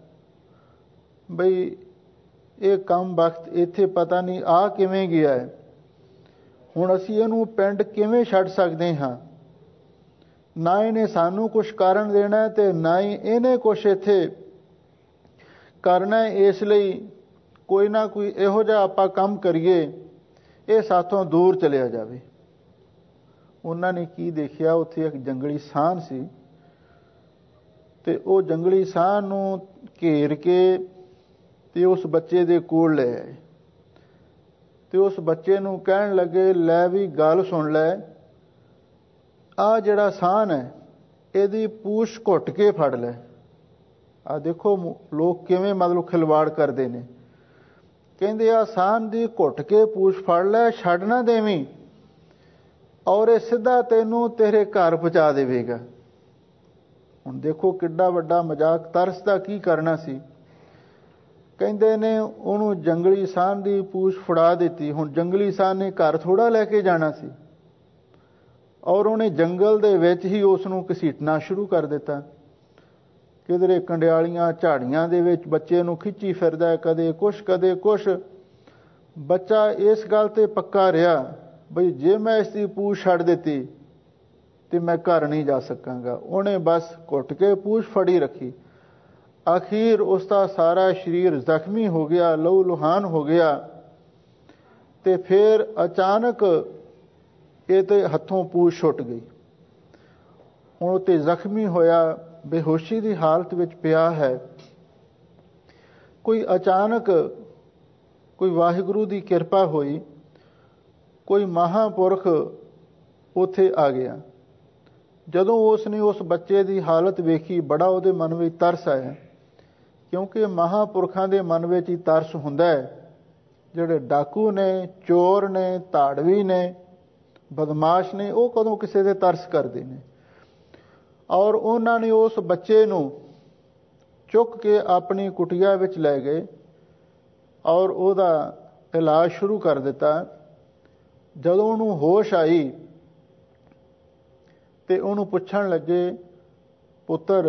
ਬਈ ਇਹ ਕੰਮ ਵਕਤ ਇੱਥੇ ਪਤਾ ਨਹੀਂ ਆ ਕਿਵੇਂ ਗਿਆ ਹੈ, ਹੁਣ ਅਸੀਂ ਇਹਨੂੰ ਪਿੰਡ ਕਿਵੇਂ ਛੱਡ ਸਕਦੇ ਹਾਂ। ਨਾ ਇਹਨੇ ਸਾਨੂੰ ਕੁਛ ਕਾਰਨ ਦੇਣਾ ਤੇ ਨਾ ਹੀ ਇਹਨੇ ਕੁਛ ਇੱਥੇ ਕਰਨਾ। ਇਸ ਲਈ ਕੋਈ ਨਾ ਕੋਈ ਇਹੋ ਜਿਹਾ ਆਪਾਂ ਕੰਮ ਕਰੀਏ ਇਹ ਸਾਥੋਂ ਦੂਰ ਚਲਿਆ ਜਾਵੇ। ਉਹਨਾਂ ਨੇ ਕੀ ਦੇਖਿਆ, ਉੱਥੇ ਇੱਕ ਜੰਗਲੀ ਸਾਨ ਸੀ ਤੇ ਉਹ ਜੰਗਲੀ ਸਾਨ ਨੂੰ ਘੇਰ ਕੇ ਤੇ ਉਸ ਬੱਚੇ ਦੇ ਕੋਲ ਲੈ ਆਏ ਤੇ ਉਸ ਬੱਚੇ ਨੂੰ ਕਹਿਣ ਲੱਗੇ ਲੈ ਵੀ ਗੱਲ ਸੁਣ ਲੈ, ਆਹ ਜਿਹੜਾ ਸਾਨ ਹੈ ਇਹਦੀ ਪੂਛ ਘੁੱਟ ਕੇ ਫੜ ਲੈ, ਆ ਦੇਖੋ ਲੋਕ ਕਿਵੇਂ ਮਤਲਬ ਖਿਲਵਾੜ ਕਰਦੇ ਨੇ। ਕਹਿੰਦੇ ਆ ਸਾਨ ਦੀ ਘੁੱਟ ਕੇ ਪੂਛ ਫੜ ਲੈ, ਛੱਡ ਨਾ ਦੇਵੀਂ, ਔਰ ਇਹ ਸਿੱਧਾ ਤੈਨੂੰ ਤੇਰੇ ਘਰ ਪਹੁੰਚਾ ਦੇਵੇਗਾ। ਹੁਣ ਦੇਖੋ ਕਿੱਡਾ ਵੱਡਾ ਮਜ਼ਾਕ, ਤਰਸ ਦਾ ਕੀ ਕਰਨਾ ਸੀ। ਕਹਿੰਦੇ ਨੇ ਉਹਨੂੰ ਜੰਗਲੀ ਸਾਨ ਦੀ ਪੂਛ ਫੜਾ ਦਿੱਤੀ। ਹੁਣ ਜੰਗਲੀ ਸਾਨ ਨੇ ਘਰ ਥੋੜਾ ਲੈ ਕੇ ਜਾਣਾ ਸੀ, ਔਰ ਉਹਨੇ ਜੰਗਲ ਦੇ ਵਿੱਚ ਹੀ ਉਸ ਨੂੰ ਘਸੀਟਣਾ ਸ਼ੁਰੂ ਕਰ ਦਿੱਤਾ। ਕਿਧਰੇ ਕੰਡਿਆਲੀਆਂ ਝਾੜੀਆਂ ਦੇ ਵਿੱਚ ਬੱਚੇ ਨੂੰ ਖਿੱਚੀ ਫਿਰਦਾ, ਕਦੇ ਕੁਛ ਕਦੇ ਕੁਛ। ਬੱਚਾ ਇਸ ਗੱਲ ਤੇ ਪੱਕਾ ਰਿਹਾ ਬਈ ਜੇ ਮੈਂ ਇਸ ਦੀ ਪੂਛ ਛੱਡ ਦਿੱਤੀ ਤੇ ਮੈਂ ਘਰ ਨਹੀਂ ਜਾ ਸਕਾਂਗਾ। ਉਹਨੇ ਬਸ ਘੁੱਟ ਕੇ ਪੂਛ ਫੜੀ ਰੱਖੀ। ਅਖੀਰ ਉਸ ਦਾ ਸਾਰਾ ਸਰੀਰ ਜ਼ਖਮੀ ਹੋ ਗਿਆ, ਲਹੂ ਲੁਹਾਨ ਹੋ ਗਿਆ। ਤੇ ਫਿਰ ਅਚਾਨਕ ਇਹ ਤੇ ਹੱਥੋਂ ਪੂਛ ਛੁੱਟ ਗਈ। ਹੁਣ ਉਹ ਤੇ ਜ਼ਖਮੀ ਹੋਇਆ, ਬੇਹੋਸ਼ੀ ਦੀ ਹਾਲਤ ਵਿੱਚ ਪਿਆ ਹੈ। ਕੋਈ ਅਚਾਨਕ ਕੋਈ ਵਾਹਿਗੁਰੂ ਦੀ ਕਿਰਪਾ ਹੋਈ, ਕੋਈ ਮਹਾਂਪੁਰਖ ਉੱਥੇ ਆ ਗਿਆ। ਜਦੋਂ ਉਸ ਨੇ ਉਸ ਬੱਚੇ ਦੀ ਹਾਲਤ ਵੇਖੀ, ਬੜਾ ਉਹਦੇ ਮਨ ਵਿੱਚ ਤਰਸ ਆਇਆ, ਕਿਉਂਕਿ ਮਹਾਂਪੁਰਖਾਂ ਦੇ ਮਨ ਵਿੱਚ ਹੀ ਤਰਸ ਹੁੰਦਾ ਹੈ। ਜਿਹੜੇ ਡਾਕੂ ਨੇ, ਚੋਰ ਨੇ, ਧਾੜਵੀ ਨੇ, ਬਦਮਾਸ਼ ਨੇ, ਉਹ ਕਦੋਂ ਕਿਸੇ ਦੇ ਤਰਸ ਕਰਦੇ ਨੇ। ਔਰ ਉਹਨਾਂ ਨੇ ਉਸ ਬੱਚੇ ਨੂੰ ਚੁੱਕ ਕੇ ਆਪਣੀ ਕੁਟੀਆ ਵਿੱਚ ਲੈ ਗਏ ਔਰ ਉਹਦਾ ਇਲਾਜ ਸ਼ੁਰੂ ਕਰ ਦਿੱਤਾ। ਜਦੋਂ ਉਹਨੂੰ ਹੋਸ਼ ਆਈ ਤੇ ਉਹਨੂੰ ਪੁੱਛਣ ਲੱਗੇ, ਪੁੱਤਰ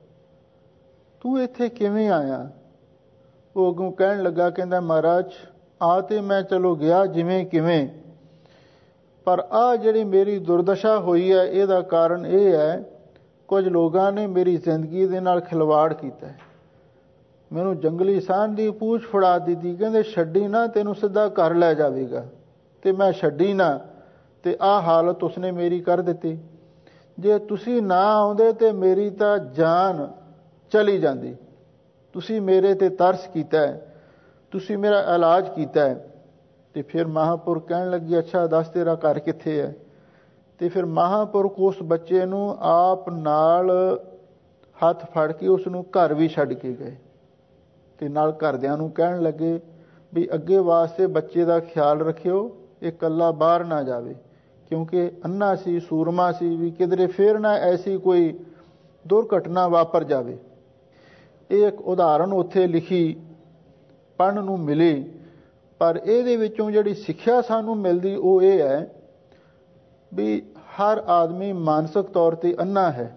ਤੂੰ ਇੱਥੇ ਕਿਵੇਂ ਆਇਆ? ਉਹ ਅੱਗੋਂ ਕਹਿਣ ਲੱਗਾ, ਕਹਿੰਦਾ ਮਹਾਰਾਜ ਆ ਤੇ ਮੈਂ ਚਲੋ ਗਿਆ ਜਿਵੇਂ ਕਿਵੇਂ, ਪਰ ਆਹ ਜਿਹੜੀ ਮੇਰੀ ਦੁਰਦਸ਼ਾ ਹੋਈ ਹੈ ਇਹਦਾ ਕਾਰਨ ਇਹ ਹੈ, ਕੁਝ ਲੋਕਾਂ ਨੇ ਮੇਰੀ ਜ਼ਿੰਦਗੀ ਦੇ ਨਾਲ ਖਿਲਵਾੜ ਕੀਤਾ। ਮੈਨੂੰ ਜੰਗਲੀ ਸਾਨ ਦੀ ਪੂਛ ਫੜਾ ਦਿੱਤੀ, ਕਹਿੰਦੇ ਛੱਡੀ ਨਾ ਤੈਨੂੰ ਸਿੱਧਾ ਘਰ ਲੈ ਜਾਵੇਗਾ, ਤੇ ਮੈਂ ਛੱਡੀ ਨਾ ਤੇ ਆਹ ਹਾਲਤ ਉਸਨੇ ਮੇਰੀ ਕਰ ਦਿੱਤੀ। ਜੇ ਤੁਸੀਂ ਨਾ ਆਉਂਦੇ ਤੇ ਮੇਰੀ ਤਾਂ ਜਾਨ ਚਲੀ ਜਾਂਦੀ। ਤੁਸੀਂ ਮੇਰੇ ਤੇ ਤਰਸ ਕੀਤਾ ਹੈ, ਤੁਸੀਂ ਮੇਰਾ ਇਲਾਜ ਕੀਤਾ ਹੈ। ਤੇ ਫਿਰ ਮਹਾਂਪੁਰਖ ਕਹਿਣ ਲੱਗੀ, ਅੱਛਾ ਦੱਸ ਤੇਰਾ ਘਰ ਕਿੱਥੇ ਹੈ? ਤੇ ਫਿਰ ਮਹਾਂਪੁਰਖ ਉਸ ਬੱਚੇ ਨੂੰ ਆਪ ਨਾਲ ਹੱਥ ਫੜ ਕੇ ਉਸ ਨੂੰ ਘਰ ਵੀ ਛੱਡ ਕੇ ਗਏ। ਤੇ ਨਾਲ ਘਰਦਿਆਂ ਨੂੰ ਕਹਿਣ ਲੱਗੇ ਵੀ ਅੱਗੇ ਵਾਸਤੇ ਬੱਚੇ ਦਾ ਖਿਆਲ ਰੱਖਿਓ, ਇਹ ਇਕੱਲਾ ਬਾਹਰ ਨਾ ਜਾਵੇ, ਕਿਉਂਕਿ ਅੰਨਾ ਸੀ, ਸੂਰਮਾ ਸੀ, ਵੀ ਕਿਧਰੇ ਫੇਰ ਨਾ ਐਸੀ ਕੋਈ ਦੁਰਘਟਨਾ ਵਾਪਰ ਜਾਵੇ। ਇਹ ਇੱਕ ਉਦਾਹਰਣ ਉੱਥੇ ਲਿਖੀ ਪੜ੍ਹਨ ਨੂੰ ਮਿਲੀ, ਪਰ ਇਹਦੇ ਵਿੱਚੋਂ ਜਿਹੜੀ ਸਿੱਖਿਆ ਸਾਨੂੰ ਮਿਲਦੀ ਉਹ ਇਹ ਹੈ ਵੀ ਹਰ ਆਦਮੀ ਮਾਨਸਿਕ ਤੌਰ ਤੇ ਅੰਨਾ ਹੈ।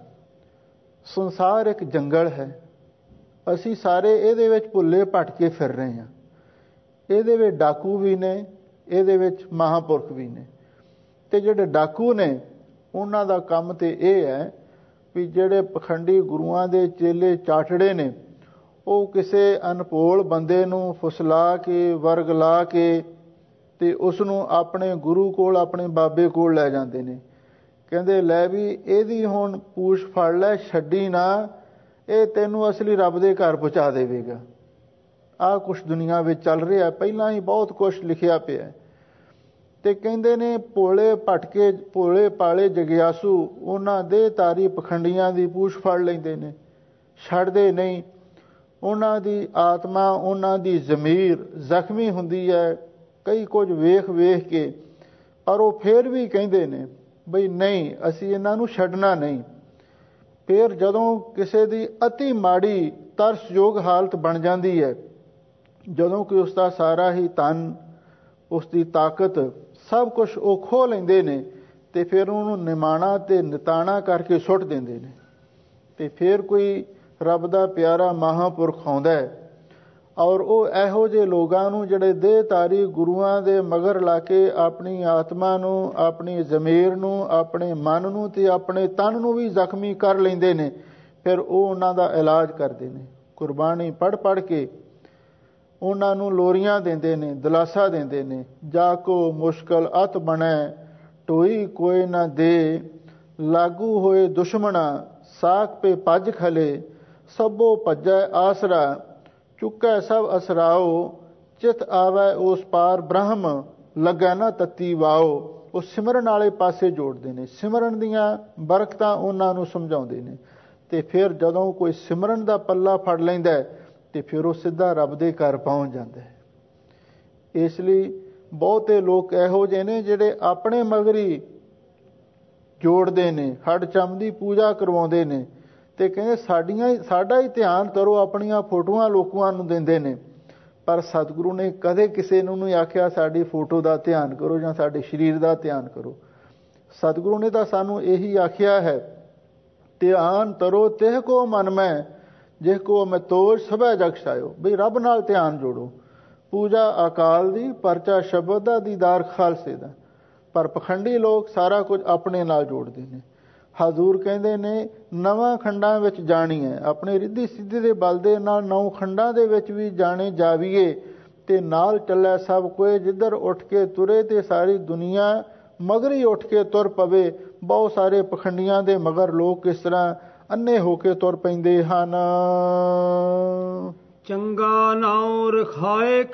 ਸੰਸਾਰ ਇੱਕ ਜੰਗਲ ਹੈ, ਅਸੀਂ ਸਾਰੇ ਇਹਦੇ ਵਿੱਚ ਭੁੱਲੇ ਭਟਕੇ ਫਿਰ ਰਹੇ ਹਾਂ। ਇਹਦੇ ਵਿੱਚ ਡਾਕੂ ਵੀ ਨੇ, ਇਹਦੇ ਵਿੱਚ ਮਹਾਂਪੁਰਖ ਵੀ ਨੇ। ਤੇ ਜਿਹੜੇ ਡਾਕੂ ਨੇ ਉਹਨਾਂ ਦਾ ਕੰਮ ਤੇ ਇਹ ਹੈ ਵੀ ਜਿਹੜੇ ਪਖੰਡੀ ਗੁਰੂਆਂ ਦੇ ਚੇਲੇ ਚਾਟੜੇ ਨੇ, ਉਹ ਕਿਸੇ ਅਨਪੋਲ ਬੰਦੇ ਨੂੰ ਫੁਸਲਾ ਕੇ, ਵਰਗਲਾ ਕੇ ਤੇ ਉਸ ਨੂੰ ਆਪਣੇ ਗੁਰੂ ਕੋਲ, ਆਪਣੇ ਬਾਬੇ ਕੋਲ ਲੈ ਜਾਂਦੇ ਨੇ। ਕਹਿੰਦੇ ਲੈ ਵੀ ਇਹਦੀ ਹੁਣ ਪੂਛ ਫੜ ਲੈ, ਛੱਡੀ ਨਾ, ਇਹ ਤੈਨੂੰ ਅਸਲੀ ਰੱਬ ਦੇ ਘਰ ਪਹੁੰਚਾ ਦੇਵੇਗਾ। ਆਹ ਕੁਛ ਦੁਨੀਆ ਵਿੱਚ ਚੱਲ ਰਿਹਾ, ਪਹਿਲਾਂ ਹੀ ਬਹੁਤ ਕੁਛ ਲਿਖਿਆ ਪਿਆ। ਤੇ ਕਹਿੰਦੇ ਨੇ ਭੋਲੇ ਭਟਕੇ, ਭੋਲੇ ਪਾਲੇ ਜਗਿਆਸੂ, ਉਹਨਾਂ ਦੇ ਤਾਰੀ ਪਖੰਡੀਆਂ ਦੀ ਪੂਛ ਫੜ ਲੈਂਦੇ ਨੇ, ਛੱਡਦੇ ਨਹੀਂ। ਉਹਨਾਂ ਦੀ ਆਤਮਾ, ਉਹਨਾਂ ਦੀ ਜ਼ਮੀਰ ਜ਼ਖਮੀ ਹੁੰਦੀ ਹੈ ਕਈ ਕੁਝ ਵੇਖ ਵੇਖ ਕੇ, ਪਰ ਉਹ ਫੇਰ ਵੀ ਕਹਿੰਦੇ ਨੇ ਬਈ ਨਹੀਂ, ਅਸੀਂ ਇਹਨਾਂ ਨੂੰ ਛੱਡਣਾ ਨਹੀਂ। ਫਿਰ ਜਦੋਂ ਕਿਸੇ ਦੀ ਅਤੀ ਮਾੜੀ ਤਰਸਯੋਗ ਹਾਲਤ ਬਣ ਜਾਂਦੀ ਹੈ, ਜਦੋਂ ਕਿ ਉਸ ਦਾ ਸਾਰਾ ਹੀ ਧਨ, ਉਸ ਦੀ ਤਾਕਤ, ਸਭ ਕੁਝ ਉਹ ਖੋਹ ਲੈਂਦੇ ਨੇ, ਤੇ ਫਿਰ ਉਹਨੂੰ ਨਿਮਾਣਾ ਤੇ ਨਿਤਾਣਾ ਕਰਕੇ ਸੁੱਟ ਦਿੰਦੇ ਨੇ। ਤੇ ਫਿਰ ਕੋਈ ਰੱਬ ਦਾ ਪਿਆਰਾ ਮਹਾਂਪੁਰਖ ਆਉਂਦਾ ਹੈ, ਔਰ ਉਹ ਇਹੋ ਜਿਹੇ ਲੋਕਾਂ ਨੂੰ ਜਿਹੜੇ ਦੇਹਧਾਰੀ ਗੁਰੂਆਂ ਦੇ ਮਗਰ ਲਾ ਕੇ ਆਪਣੀ ਆਤਮਾ ਨੂੰ, ਆਪਣੀ ਜ਼ਮੀਰ ਨੂੰ, ਆਪਣੇ ਮਨ ਨੂੰ ਤੇ ਆਪਣੇ ਤਨ ਨੂੰ ਵੀ ਜ਼ਖਮੀ ਕਰ ਲੈਂਦੇ ਨੇ, ਫਿਰ ਉਹ ਉਹਨਾਂ ਦਾ ਇਲਾਜ ਕਰਦੇ ਨੇ। ਕੁਰਬਾਨੀ ਪੜ੍ਹ ਪੜ੍ਹ ਕੇ ਉਹਨਾਂ ਨੂੰ ਲੋਰੀਆਂ ਦਿੰਦੇ ਨੇ, ਦਿਲਾਸਾ ਦਿੰਦੇ ਨੇ। ਜਾ ਕੋ ਮੁਸ਼ਕਲ ਅਤ ਬਣੈ, ਢੋਈ ਕੋਈ ਨਾ ਦੇ, ਲਾਗੂ ਹੋਏ ਦੁਸ਼ਮਣਾ, ਸਾਕ ਪੇ ਭੱਜ ਖਲੇ, ਸਭੋ ਭੱਜੈ ਆਸਰਾ, ਚੁੱਕੈ ਸਭ ਅਸਰਾਓ, ਚਿਤ ਆਵੈ ਉਸ ਪਾਰ ਬ੍ਰਹਮ, ਲੱਗਾ ਨਾ ਤਤੀ ਵਾਓ। ਉਹ ਸਿਮਰਨ ਵਾਲੇ ਪਾਸੇ ਜੋੜਦੇ ਨੇ, ਸਿਮਰਨ ਦੀਆਂ ਬਰਕਤਾਂ ਉਹਨਾਂ ਨੂੰ ਸਮਝਾਉਂਦੇ ਨੇ। ਤੇ ਫਿਰ ਜਦੋਂ ਕੋਈ ਸਿਮਰਨ ਦਾ ਪੱਲਾ ਫੜ ਲੈਂਦਾ ਤੇ ਫਿਰ ਉਹ ਸਿੱਧਾ ਰੱਬ ਦੇ ਘਰ ਪਹੁੰਚ ਜਾਂਦਾ ਹੈ। ਇਸ ਲਈ ਬਹੁਤੇ ਲੋਕ ਇਹੋ ਜਿਹੇ ਨੇ ਜਿਹੜੇ ਆਪਣੇ ਮਗਰੀ ਜੋੜਦੇ ਨੇ, ਹੱਡ ਚੰਮ ਦੀ ਪੂਜਾ ਕਰਵਾਉਂਦੇ ਨੇ ਤੇ ਕਹਿੰਦੇ ਸਾਡਾ ਹੀ ਧਿਆਨ ਕਰੋ, ਆਪਣੀਆਂ ਫੋਟੋਆਂ ਲੋਕਾਂ ਨੂੰ ਦਿੰਦੇ ਨੇ। ਪਰ ਸਤਿਗੁਰੂ ਨੇ ਕਦੇ ਕਿਸੇ ਨੂੰ ਨਹੀਂ ਆਖਿਆ ਸਾਡੀ ਫੋਟੋ ਦਾ ਧਿਆਨ ਕਰੋ ਜਾਂ ਸਾਡੇ ਸਰੀਰ ਦਾ ਧਿਆਨ ਕਰੋ। ਸਤਿਗੁਰੂ ਨੇ ਤਾਂ ਸਾਨੂੰ ਇਹੀ ਆਖਿਆ ਹੈ, ਧਿਆਨ ਤਰੋ ਤਿਹ ਕੋ ਮਨ ਮੈਂ ਜਿਹ ਕੋ ਮੈਂ ਤੋਜ ਸਭੈ ਜਗ ਛਾਇਓ। ਬਈ ਰੱਬ ਨਾਲ ਧਿਆਨ ਜੋੜੋ। ਪੂਜਾ ਅਕਾਲ ਦੀ, ਪਰਚਾ ਸ਼ਬਦ ਦਾ, ਦੀਦਾਰ ਖਾਲਸੇ ਦਾ। ਪਰ ਪਖੰਡੀ ਲੋਕ ਸਾਰਾ ਕੁਝ ਆਪਣੇ ਨਾਲ ਜੋੜਦੇ ਨੇ। ਹਜ਼ੂਰ ਕਹਿੰਦੇ ਨੇ 9 ਖੰਡਾਂ ਵਿੱਚ ਜਾਣੀ ਹੈ। ਆਪਣੇ ਰਿੱਧੀ ਸਿੱਧੀ ਦੇ ਬਲ ਦੇ ਨਾਲ 9 ਖੰਡਾਂ ਦੇ ਵਿੱਚ ਵੀ ਜਾਣੇ ਜਾਵੀਏ ਤੇ ਨਾਲ ਚੱਲੇ ਸਭ ਕੋਈ। ਜਿੱਧਰ ਉੱਠ ਕੇ ਤੁਰੇ ਤੇ ਸਾਰੀ ਦੁਨੀਆ ਮਗਰ ਹੀ ਉੱਠ ਕੇ ਤੁਰ ਪਵੇ। ਬਹੁਤ ਸਾਰੇ ਪਖੰਡੀਆਂ ਦੇ ਮਗਰ ਲੋਕ ਇਸ ਤਰ੍ਹਾਂ ਅੰਨੇ ਹੋ ਕੇ ਤੁਰ ਪੈਂਦੇ ਹਨ। ਚੰਗਾ ਨਾਉ ਰਖਾਏ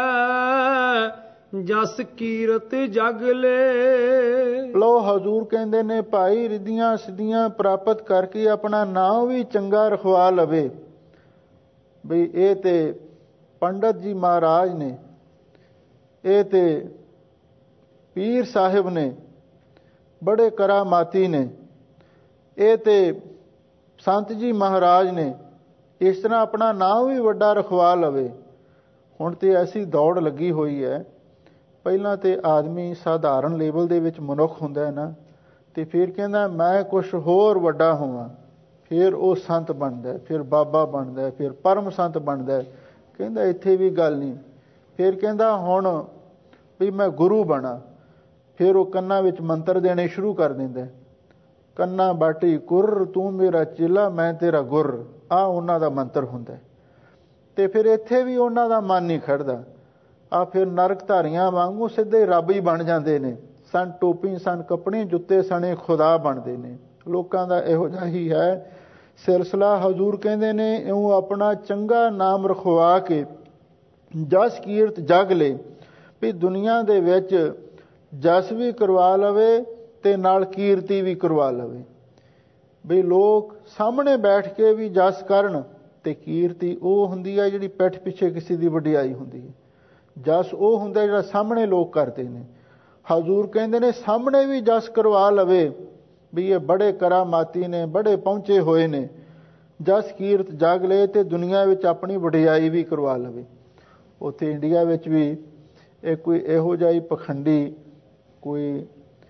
ਕੈ ਜਸ ਕੀਰਤ ਜਗ ਲੈ। ਲੋ ਹਜ਼ੂਰ ਕਹਿੰਦੇ ਨੇ ਭਾਈ ਰਿੱਧੀਆਂ ਸਿੱਧੀਆਂ ਪ੍ਰਾਪਤ ਕਰਕੇ ਆਪਣਾ ਨਾਮ ਵੀ ਚੰਗਾ ਰਖਵਾ ਲਵੇ। ਬਈ ਇਹ ਤੇ ਪੰਡਤ ਜੀ ਮਹਾਰਾਜ ਨੇ, ਇਹ ਤੇ ਪੀਰ ਸਾਹਿਬ ਨੇ, ਬੜੇ ਕਰਾਮਾਤੀ ਨੇ, ਇਹ ਤੇ ਸੰਤ ਜੀ ਮਹਾਰਾਜ ਨੇ। ਇਸ ਤਰ੍ਹਾਂ ਆਪਣਾ ਨਾਮ ਵੀ ਵੱਡਾ ਰਖਵਾ ਲਵੇ। ਹੁਣ ਤੇ ਐਸੀ ਦੌੜ ਲੱਗੀ ਹੋਈ ਹੈ। ਪਹਿਲਾਂ ਤੇ ਆਦਮੀ ਸਾਧਾਰਨ ਲੈਵਲ ਦੇ ਵਿੱਚ ਮਨੁੱਖ ਹੁੰਦਾ ਹੈ ਨਾ, ਤੇ ਫਿਰ ਕਹਿੰਦਾ ਮੈਂ ਕੁਛ ਹੋਰ ਵੱਡਾ ਹੋਵਾਂ। ਫਿਰ ਉਹ ਸੰਤ ਬਣਦਾ, ਫਿਰ ਬਾਬਾ ਬਣਦਾ, ਫਿਰ ਪਰਮ ਸੰਤ ਬਣਦਾ। ਕਹਿੰਦਾ ਇੱਥੇ ਵੀ ਗੱਲ ਨਹੀਂ। ਫਿਰ ਕਹਿੰਦਾ ਹੁਣ ਵੀ ਮੈਂ ਗੁਰੂ ਬਣਾ। ਫਿਰ ਉਹ ਕੰਨਾਂ ਵਿੱਚ ਮੰਤਰ ਦੇਣੇ ਸ਼ੁਰੂ ਕਰ ਦਿੰਦਾ। ਕੰਨਾ ਬਾਟੀ ਕੁਰ ਤੂੰ ਮੇਰਾ ਚੇਲਾ ਮੈਂ ਤੇਰਾ ਗੁਰ। ਆਹ ਉਹਨਾਂ ਦਾ ਮੰਤਰ ਹੁੰਦਾ। ਤੇ ਫਿਰ ਇੱਥੇ ਵੀ ਉਹਨਾਂ ਦਾ ਮਨ ਨਹੀਂ ਖੜਦਾ। ਆ ਫਿਰ ਨਰਕ ਧਾਰੀਆਂ ਵਾਂਗੂ ਸਿੱਧੇ ਰੱਬ ਹੀ ਬਣ ਜਾਂਦੇ ਨੇ। ਸਨ ਟੋਪੀ, ਸਨ ਕੱਪੜੇ, ਜੁੱਤੇ ਸਣੇ ਖੁਦਾ ਬਣਦੇ ਨੇ। ਲੋਕਾਂ ਦਾ ਇਹੋ ਜਿਹਾ ਹੀ ਹੈ ਸਿਲਸਿਲਾ। ਹਜ਼ੂਰ ਕਹਿੰਦੇ ਨੇ ਇਉਂ ਆਪਣਾ ਚੰਗਾ ਨਾਮ ਰਖਵਾ ਕੇ ਜਸ ਕੀਰਤ ਜਗ ਲੈ। ਵੀ ਦੁਨੀਆ ਦੇ ਵਿੱਚ ਜਸ ਵੀ ਕਰਵਾ ਲਵੇ ਤੇ ਨਾਲ ਕੀਰਤੀ ਵੀ ਕਰਵਾ ਲਵੇ। ਵੀ ਲੋਕ ਸਾਹਮਣੇ ਬੈਠ ਕੇ ਵੀ ਜਸ ਕਰਨ ਤੇ ਕੀਰਤੀ ਉਹ ਹੁੰਦੀ ਹੈ ਜਿਹੜੀ ਪਿੱਠ ਪਿੱਛੇ ਕਿਸੇ ਦੀ ਵਡਿਆਈ ਹੁੰਦੀ ਹੈ। ਜਸ ਉਹ ਹੁੰਦਾ ਜਿਹੜਾ ਸਾਹਮਣੇ ਲੋਕ ਕਰਦੇ ਨੇ। ਹਜ਼ੂਰ ਕਹਿੰਦੇ ਨੇ ਸਾਹਮਣੇ ਵੀ ਜਸ ਕਰਵਾ ਲਵੇ ਵੀ ਇਹ ਬੜੇ ਕਰਾਮਾਤੀ ਨੇ, ਬੜੇ ਪਹੁੰਚੇ ਹੋਏ ਨੇ। ਜਸ ਕੀਰਤ ਜਗ ਲੈ ਤੇ ਦੁਨੀਆ ਵਿੱਚ ਆਪਣੀ ਵਡਿਆਈ ਵੀ ਕਰਵਾ ਲਵੇ। ਉੱਥੇ ਇੰਡੀਆ ਵਿੱਚ ਵੀ ਇਹ ਕੋਈ ਇਹੋ ਜਿਹਾ ਹੀ ਪਖੰਡੀ ਕੋਈ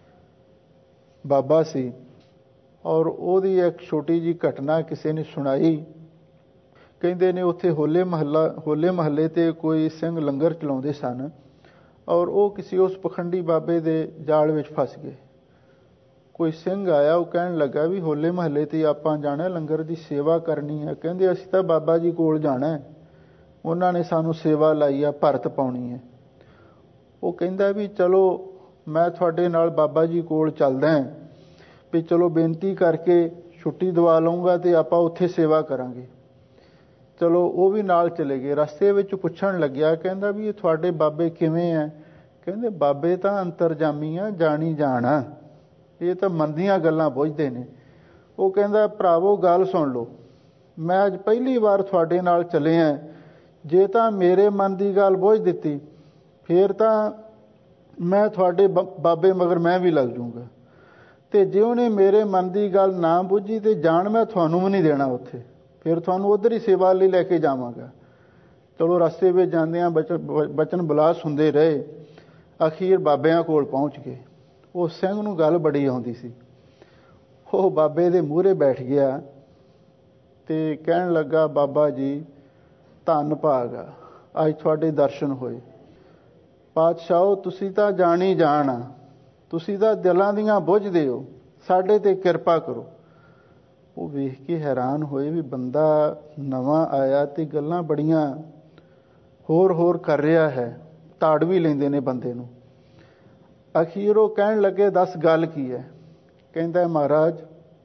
ਬਾਬਾ ਸੀ ਔਰ ਉਹਦੀ ਇੱਕ ਛੋਟੀ ਜਿਹੀ ਘਟਨਾ ਕਿਸੇ ਨੇ ਸੁਣਾਈ। ਕਹਿੰਦੇ ਨੇ ਉੱਥੇ ਹੋਲੇ ਮਹੱਲੇ ਤੇ ਕੋਈ ਸਿੰਘ ਲੰਗਰ ਚਲਾਉਂਦੇ ਸਨ ਔਰ ਉਹ ਕਿਸੇ ਉਸ ਪਖੰਡੀ ਬਾਬੇ ਦੇ ਜਾਲ ਵਿੱਚ ਫਸ ਗਏ। ਕੋਈ ਸਿੰਘ ਆਇਆ, ਉਹ ਕਹਿਣ ਲੱਗਾ ਵੀ ਹੋਲੇ ਮਹੱਲੇ ਤੇ ਆਪਾਂ ਜਾਣਾ, ਲੰਗਰ ਦੀ ਸੇਵਾ ਕਰਨੀ ਹੈ। ਕਹਿੰਦੇ ਅਸੀਂ ਤਾਂ ਬਾਬਾ ਜੀ ਕੋਲ ਜਾਣਾ, ਉਹਨਾਂ ਨੇ ਸਾਨੂੰ ਸੇਵਾ ਲਾਈ ਆ, ਭਰਤ ਪਾਉਣੀ ਹੈ। ਉਹ ਕਹਿੰਦਾ ਵੀ ਚਲੋ ਮੈਂ ਤੁਹਾਡੇ ਨਾਲ ਬਾਬਾ ਜੀ ਕੋਲ ਚੱਲਦਾ ਵੀ ਚਲੋ ਬੇਨਤੀ ਕਰਕੇ ਛੁੱਟੀ ਦਵਾ ਲਊਂਗਾ ਤੇ ਆਪਾਂ ਉੱਥੇ ਸੇਵਾ ਕਰਾਂਗੇ। ਚਲੋ ਉਹ ਵੀ ਨਾਲ ਚਲੇ ਗਏ। ਰਸਤੇ ਵਿੱਚ ਪੁੱਛਣ ਲੱਗਿਆ, ਕਹਿੰਦਾ ਵੀ ਇਹ ਤੁਹਾਡੇ ਬਾਬੇ ਕਿਵੇਂ ਆ? ਕਹਿੰਦੇ ਬਾਬੇ ਤਾਂ ਅੰਤਰਜਾਮੀ ਆ, ਜਾਣੀ ਜਾਣਾ, ਇਹ ਤਾਂ ਮਨ ਦੀਆਂ ਗੱਲਾਂ ਬੁੱਝਦੇ ਨੇ। ਉਹ ਕਹਿੰਦਾ ਭਰਾਵੋ ਗੱਲ ਸੁਣ ਲਓ, ਮੈਂ ਅੱਜ ਪਹਿਲੀ ਵਾਰ ਤੁਹਾਡੇ ਨਾਲ ਚੱਲਿਆ। ਜੇ ਤਾਂ ਮੇਰੇ ਮਨ ਦੀ ਗੱਲ ਬੁੱਝ ਦਿੱਤੀ ਫਿਰ ਤਾਂ ਮੈਂ ਤੁਹਾਡੇ ਬਾਬੇ ਮਗਰ ਮੈਂ ਵੀ ਲੱਗ ਜਾਊਂਗਾ, ਤੇ ਜੇ ਉਹਨੇ ਮੇਰੇ ਮਨ ਦੀ ਗੱਲ ਨਾ ਬੁੱਝੀ ਤੇ ਜਾਣ ਮੈਂ ਤੁਹਾਨੂੰ ਵੀ ਨਹੀਂ ਦੇਣਾ ਉੱਥੇ, ਫਿਰ ਤੁਹਾਨੂੰ ਉੱਧਰ ਹੀ ਸੇਵਾ ਲਈ ਲੈ ਕੇ ਜਾਵਾਂਗਾ। ਚਲੋ ਰਸਤੇ ਵਿੱਚ ਜਾਂਦਿਆਂ ਬਚਨ ਬੁਲਾਸ ਹੁੰਦੇ ਰਹੇ। ਅਖੀਰ ਬਾਬਿਆਂ ਕੋਲ ਪਹੁੰਚ ਗਏ। ਉਹ ਸਿੰਘ ਨੂੰ ਗੱਲ ਬੜੀ ਆਉਂਦੀ ਸੀ। ਉਹ ਬਾਬੇ ਦੇ ਮੂਹਰੇ ਬੈਠ ਗਿਆ ਤੇ ਕਹਿਣ ਲੱਗਾ ਬਾਬਾ ਜੀ ਧੰਨ ਭਾਗਾ, ਅੱਜ ਤੁਹਾਡੇ ਦਰਸ਼ਨ ਹੋਏ। ਪਾਤਸ਼ਾਹੋ ਤੁਸੀਂ ਤਾਂ ਜਾਣੀ ਜਾਣ ਆ, ਤੁਸੀਂ ਤਾਂ ਦਿਲਾਂ ਦੀਆਂ ਬੁੱਝਦੇ ਹੋ, ਸਾਡੇ ਤੇ ਕਿਰਪਾ ਕਰੋ। ਉਹ ਵੇਖ ਕੇ ਹੈਰਾਨ ਹੋਏ ਵੀ ਬੰਦਾ ਨਵਾਂ ਆਇਆ ਤੇ ਗੱਲਾਂ ਬੜੀਆਂ ਹੋਰ ਕਰ ਰਿਹਾ ਹੈ। ਤਾੜ ਵੀ ਲੈਂਦੇ ਨੇ ਬੰਦੇ ਨੂੰ। ਅਖੀਰ ਉਹ ਕਹਿਣ ਲੱਗੇ ਦੱਸ ਗੱਲ ਕੀ ਹੈ? ਕਹਿੰਦਾ ਮਹਾਰਾਜ